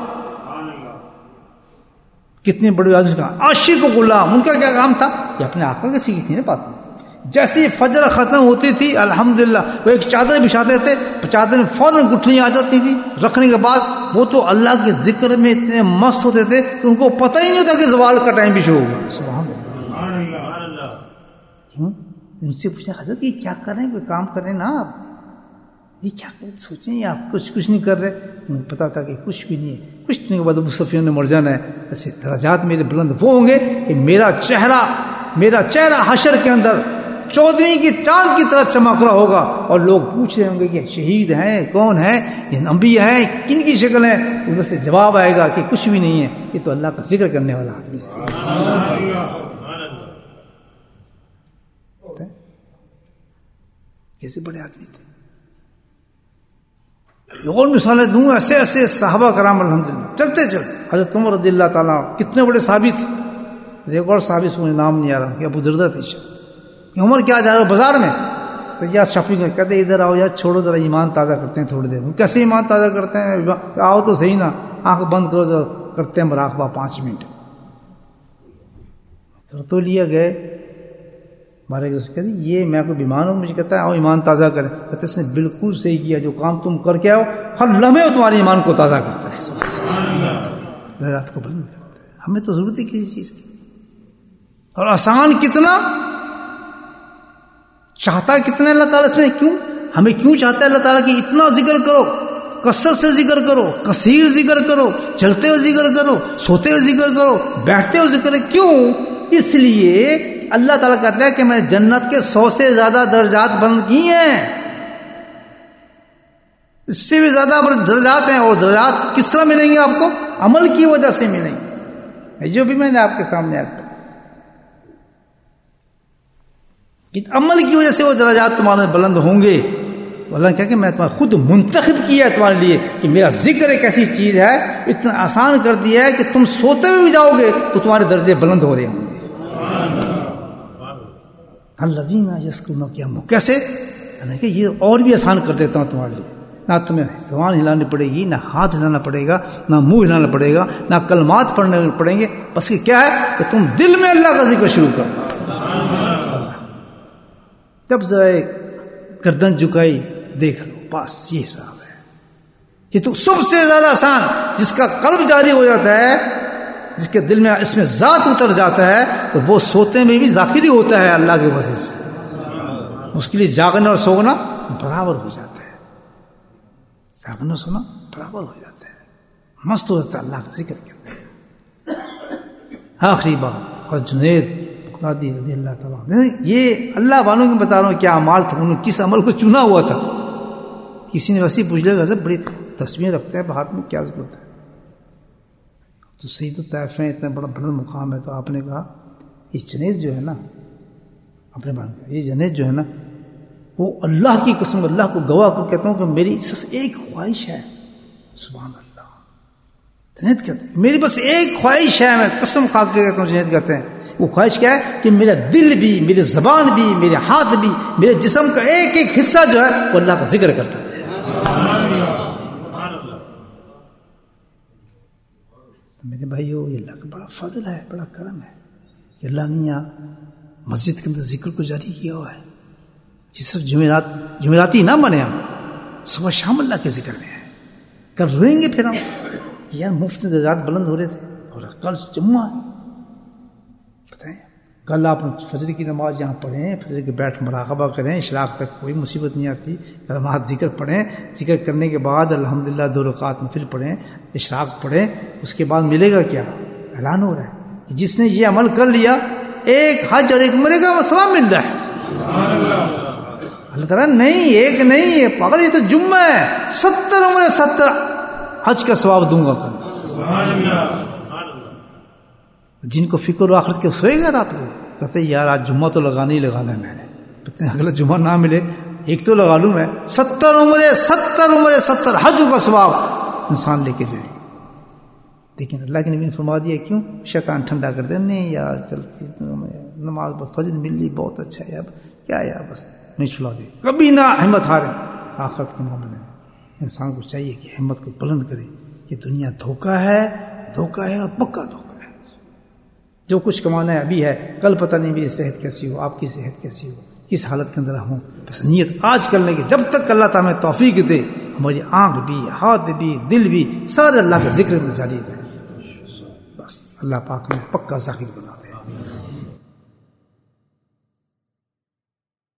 کتنے بڑے آدمی کا عاشق و غلام. ان کا کیا کام تھا؟ یہ اپنے آقا کے سیکھی تھی نا بات. جیسے ہی فجر ختم ہوتی تھی الحمدللہ وہ ایک چادر بچھاتے تھے، چادر میں فوراً گٹھلیاں آ جاتی تھی. رکھنے کے بعد وہ تو اللہ کے ذکر میں اتنے مست ہوتے تھے کہ ان کو پتہ ہی نہیں ہوتا کہ زوال کا ٹائم بھی شروع ہو گیا. سبحان اللہ. ان سے پوچھا حضرت یہ کیا کر رہے ہیں، کوئی کام کر رہے ہیں نا آپ، یہ کیا سوچیں آپ کچھ نہیں کر رہے. انہیں پتا تھا کہ کچھ بھی نہیں ہے. کچھ دنوں کے بعد ابو سفیان نے مر جانا ہے. ایسے درجات میرے بلند وہ ہوں گے کہ میرا چہرہ حشر کے اندر 14ویں کی چاند کی طرح چمک رہا ہوگا اور لوگ پوچھ رہے ہوں گے کہ شہید ہیں، کون ہیں، یہ انبیاء ہیں، کن کی شکل ہے. ادھر سے جواب آئے گا کہ کچھ بھی نہیں ہے، یہ تو اللہ کا ذکر کرنے والا آدمی ہے. کیسے بڑے آدمی تھے. اور مثالیں دوں، ایسے ایسے صحابہ کرام الحمدللہ. چلتے حضرت عمر رضی اللہ تعالیٰ کتنے بڑے صحابی تھے. ایک اور صحابی سے مجھے نام نہیں آ رہا کہ ابو درداء تھے. عمر کیا جا رہا ہو بازار میں، تو یا شاپنگ کہتے ادھر آؤ یا چھوڑو ذرا ایمان تازہ کرتے ہیں تھوڑی دیر. کیسے ایمان تازہ کرتے ہیں؟ آؤ تو صحیح نا، آنکھ بند کرو ذرا، کرتے ہیں مراقبہ 5 منٹ. تو لیا گئے ہمارے کہتے یہ میں کوئی بیمار ہوں، مجھے کہتا ہے آؤ ایمان تازہ کریں. کہتے اس نے بالکل صحیح کیا، جو کام تم کر کے آؤ ہر لمحے تمہارے ایمان کو تازہ کرتا ہے، درجات کو بلند کرتا ہے. ہمیں تو ضرورت ہے کسی چیز کی. اور آسان کتنا چاہتا کتنا اللہ تعالیٰ اس میں. کیوں ہمیں کیوں چاہتا ہے اللہ تعالیٰ کہ اتنا ذکر کرو، کثرت سے ذکر کرو، کثیر ذکر کرو، چلتے ہوئے ذکر کرو، سوتے ہوئے ذکر کرو، بیٹھتے ہوئے ذکر. کیوں؟ اس لیے اللہ تعالیٰ کہتا ہے کہ میں نے جنت کے 100 سے زیادہ درجات بند کیے ہیں، اس سے بھی زیادہ درجات ہیں. اور درجات کس طرح ملیں گے آپ کو؟ عمل کی وجہ سے ملیں گے. جو بھی میں نے آپ کے سامنے آیا عمل کی وجہ سے وہ درجات تمہارے بلند ہوں گے. تو اللہ نے کہا کہ میں تمہیں خود منتخب کیا ہے تمہارے لیے کہ میرا ذکر ایک ایسی چیز ہے، اتنا آسان کر دیا ہے کہ تم سوتے ہوئے بھی جاؤ گے تو تمہارے درجے بلند ہو رہے ہوں گے. الذین یذکرون کیا کیسے؟ کہ یہ اور بھی آسان کر دیتا ہوں تمہارے لیے. نہ تمہیں زبان ہلانی پڑے گی، نہ ہاتھ ہلانا پڑے گا، نہ منہ ہلانا پڑے گا، نہ کلمات پڑھنے پڑیں گے. بس کیا ہے کہ تم دل میں اللہ کا ذکر شروع کرو. جب ذرا گردن جھکائی دیکھ لو، بس یہ حساب ہے. یہ تو سب سے زیادہ آسان، جس کا قلب جاری ہو جاتا ہے، جس کے دل میں اس میں ذات اتر جاتا ہے، تو وہ سوتے میں بھی ذاکری ہوتا ہے اللہ کے وجہ سے. اس کے لیے جاگنا اور سونا برابر ہو جاتا ہے. جاگنا اور سونا برابر ہو جاتا ہے، مست ہو جاتا ہے اللہ کا ذکر کرتے ہیں. آخری بات اور جنید رضی اللہ تعالیٰ، یہ اللہ والوں کی بتا رہا ہوں کیا اعمال تھا، انہوں نے کس عمل کو چنا ہوا تھا. کسی نے ویسے پوچھ لیا سب بڑی تصویر رکھتے ہیں ہاتھ میں، کیا ضرورت ہے؟ تو سید الطائف ہیں، اتنا بڑا بلند مقام ہے. تو آپ نے کہا یہ جنید جو ہے نا، اپنے بارے میں یہ جنید جو ہے نا، وہ اللہ کی قسم اللہ کو گواہ کر کہتا ہوں کہ میری صرف ایک خواہش ہے. سبحان اللہ. جنید کہتے ہیں میری بس ایک خواہش ہے، میں قسم کھا کے کہتا ہوں. جنید کہتے ہیں وہ خواہش کیا ہے کہ میرا دل بھی، میری زبان بھی، میرے ہاتھ بھی، میرے جسم کا ایک ایک حصہ جو ہے وہ اللہ کا ذکر کرتا ہے. میرے بھائیو، یہ اللہ کا بڑا فضل ہے، بڑا کرم ہے کہ اللہ نے یہاں مسجد کے اندر ذکر کو جاری کیا ہوا ہے. یہ صرف جمعراتی نہ بنے، ہم صبح شام اللہ کے ذکر میں ہیں. کل روئیں گے پھر ہم یار مفت درجات بلند ہو رہے تھے، ہو رہا ہے، کل جمعہ ہے. بتائیں کل آپ فجر کی نماز یہاں پڑھیں، فجر کے بیٹھ مراقبہ کریں، اشراق تک کوئی مصیبت نہیں آتی. کلمات ذکر پڑھیں، ذکر کرنے کے بعد الحمدللہ 2 رکعت نفل پڑھیں، اشراق پڑھیں. اس کے بعد ملے گا کیا؟ اعلان ہو رہا ہے کہ جس نے یہ عمل کر لیا ایک حج اور ایک عمرے کا ثواب مل رہا ہے. اللہ تعالیٰ نہیں، ایک نہیں ہے پاگل، یہ تو جمعہ ہے، 70 عمرے 70 حج کا ثواب دوں گا کل. جن کو فکر و آخرت کے سوئے گا رات کو کہتے یار آج جمعہ تو لگانا ہی لگانا ہے، میں نے اگلا جمعہ نہ ملے ایک تو لگا لوں میں. 70 عمرے 70 حج کا ثواب انسان لے کے جائے. لیکن اللہ کے نبی نے فرما دیا کیوں؟ شیطان ٹھنڈا کر دے، نہیں یار چلتی نماز فجر مل لی بہت اچھا ہے، اب کیا یار بس نہیں چھڑا دے. کبھی نہ ہمت ہارے. آخرت کے معاملے میں انسان کو چاہیے کہ ہمت کو بلند کرے. یہ دنیا دھوکہ ہے اور پکا دھوکہ. جو کچھ کمانا ہے ابھی ہے، کل پتہ نہیں میری صحت کیسی ہو، آپ کی صحت کیسی ہو، کس حالت کے اندر ہوں. بس نیت آج کرنے کی، جب تک اللہ تعالیٰ ہمیں توفیق دے ہماری آنکھ بھی، ہاتھ بھی، دل بھی سارے اللہ کا ذکر میں جاری رہے. بس اللہ پاک میں پکا ذاکر بنا دے.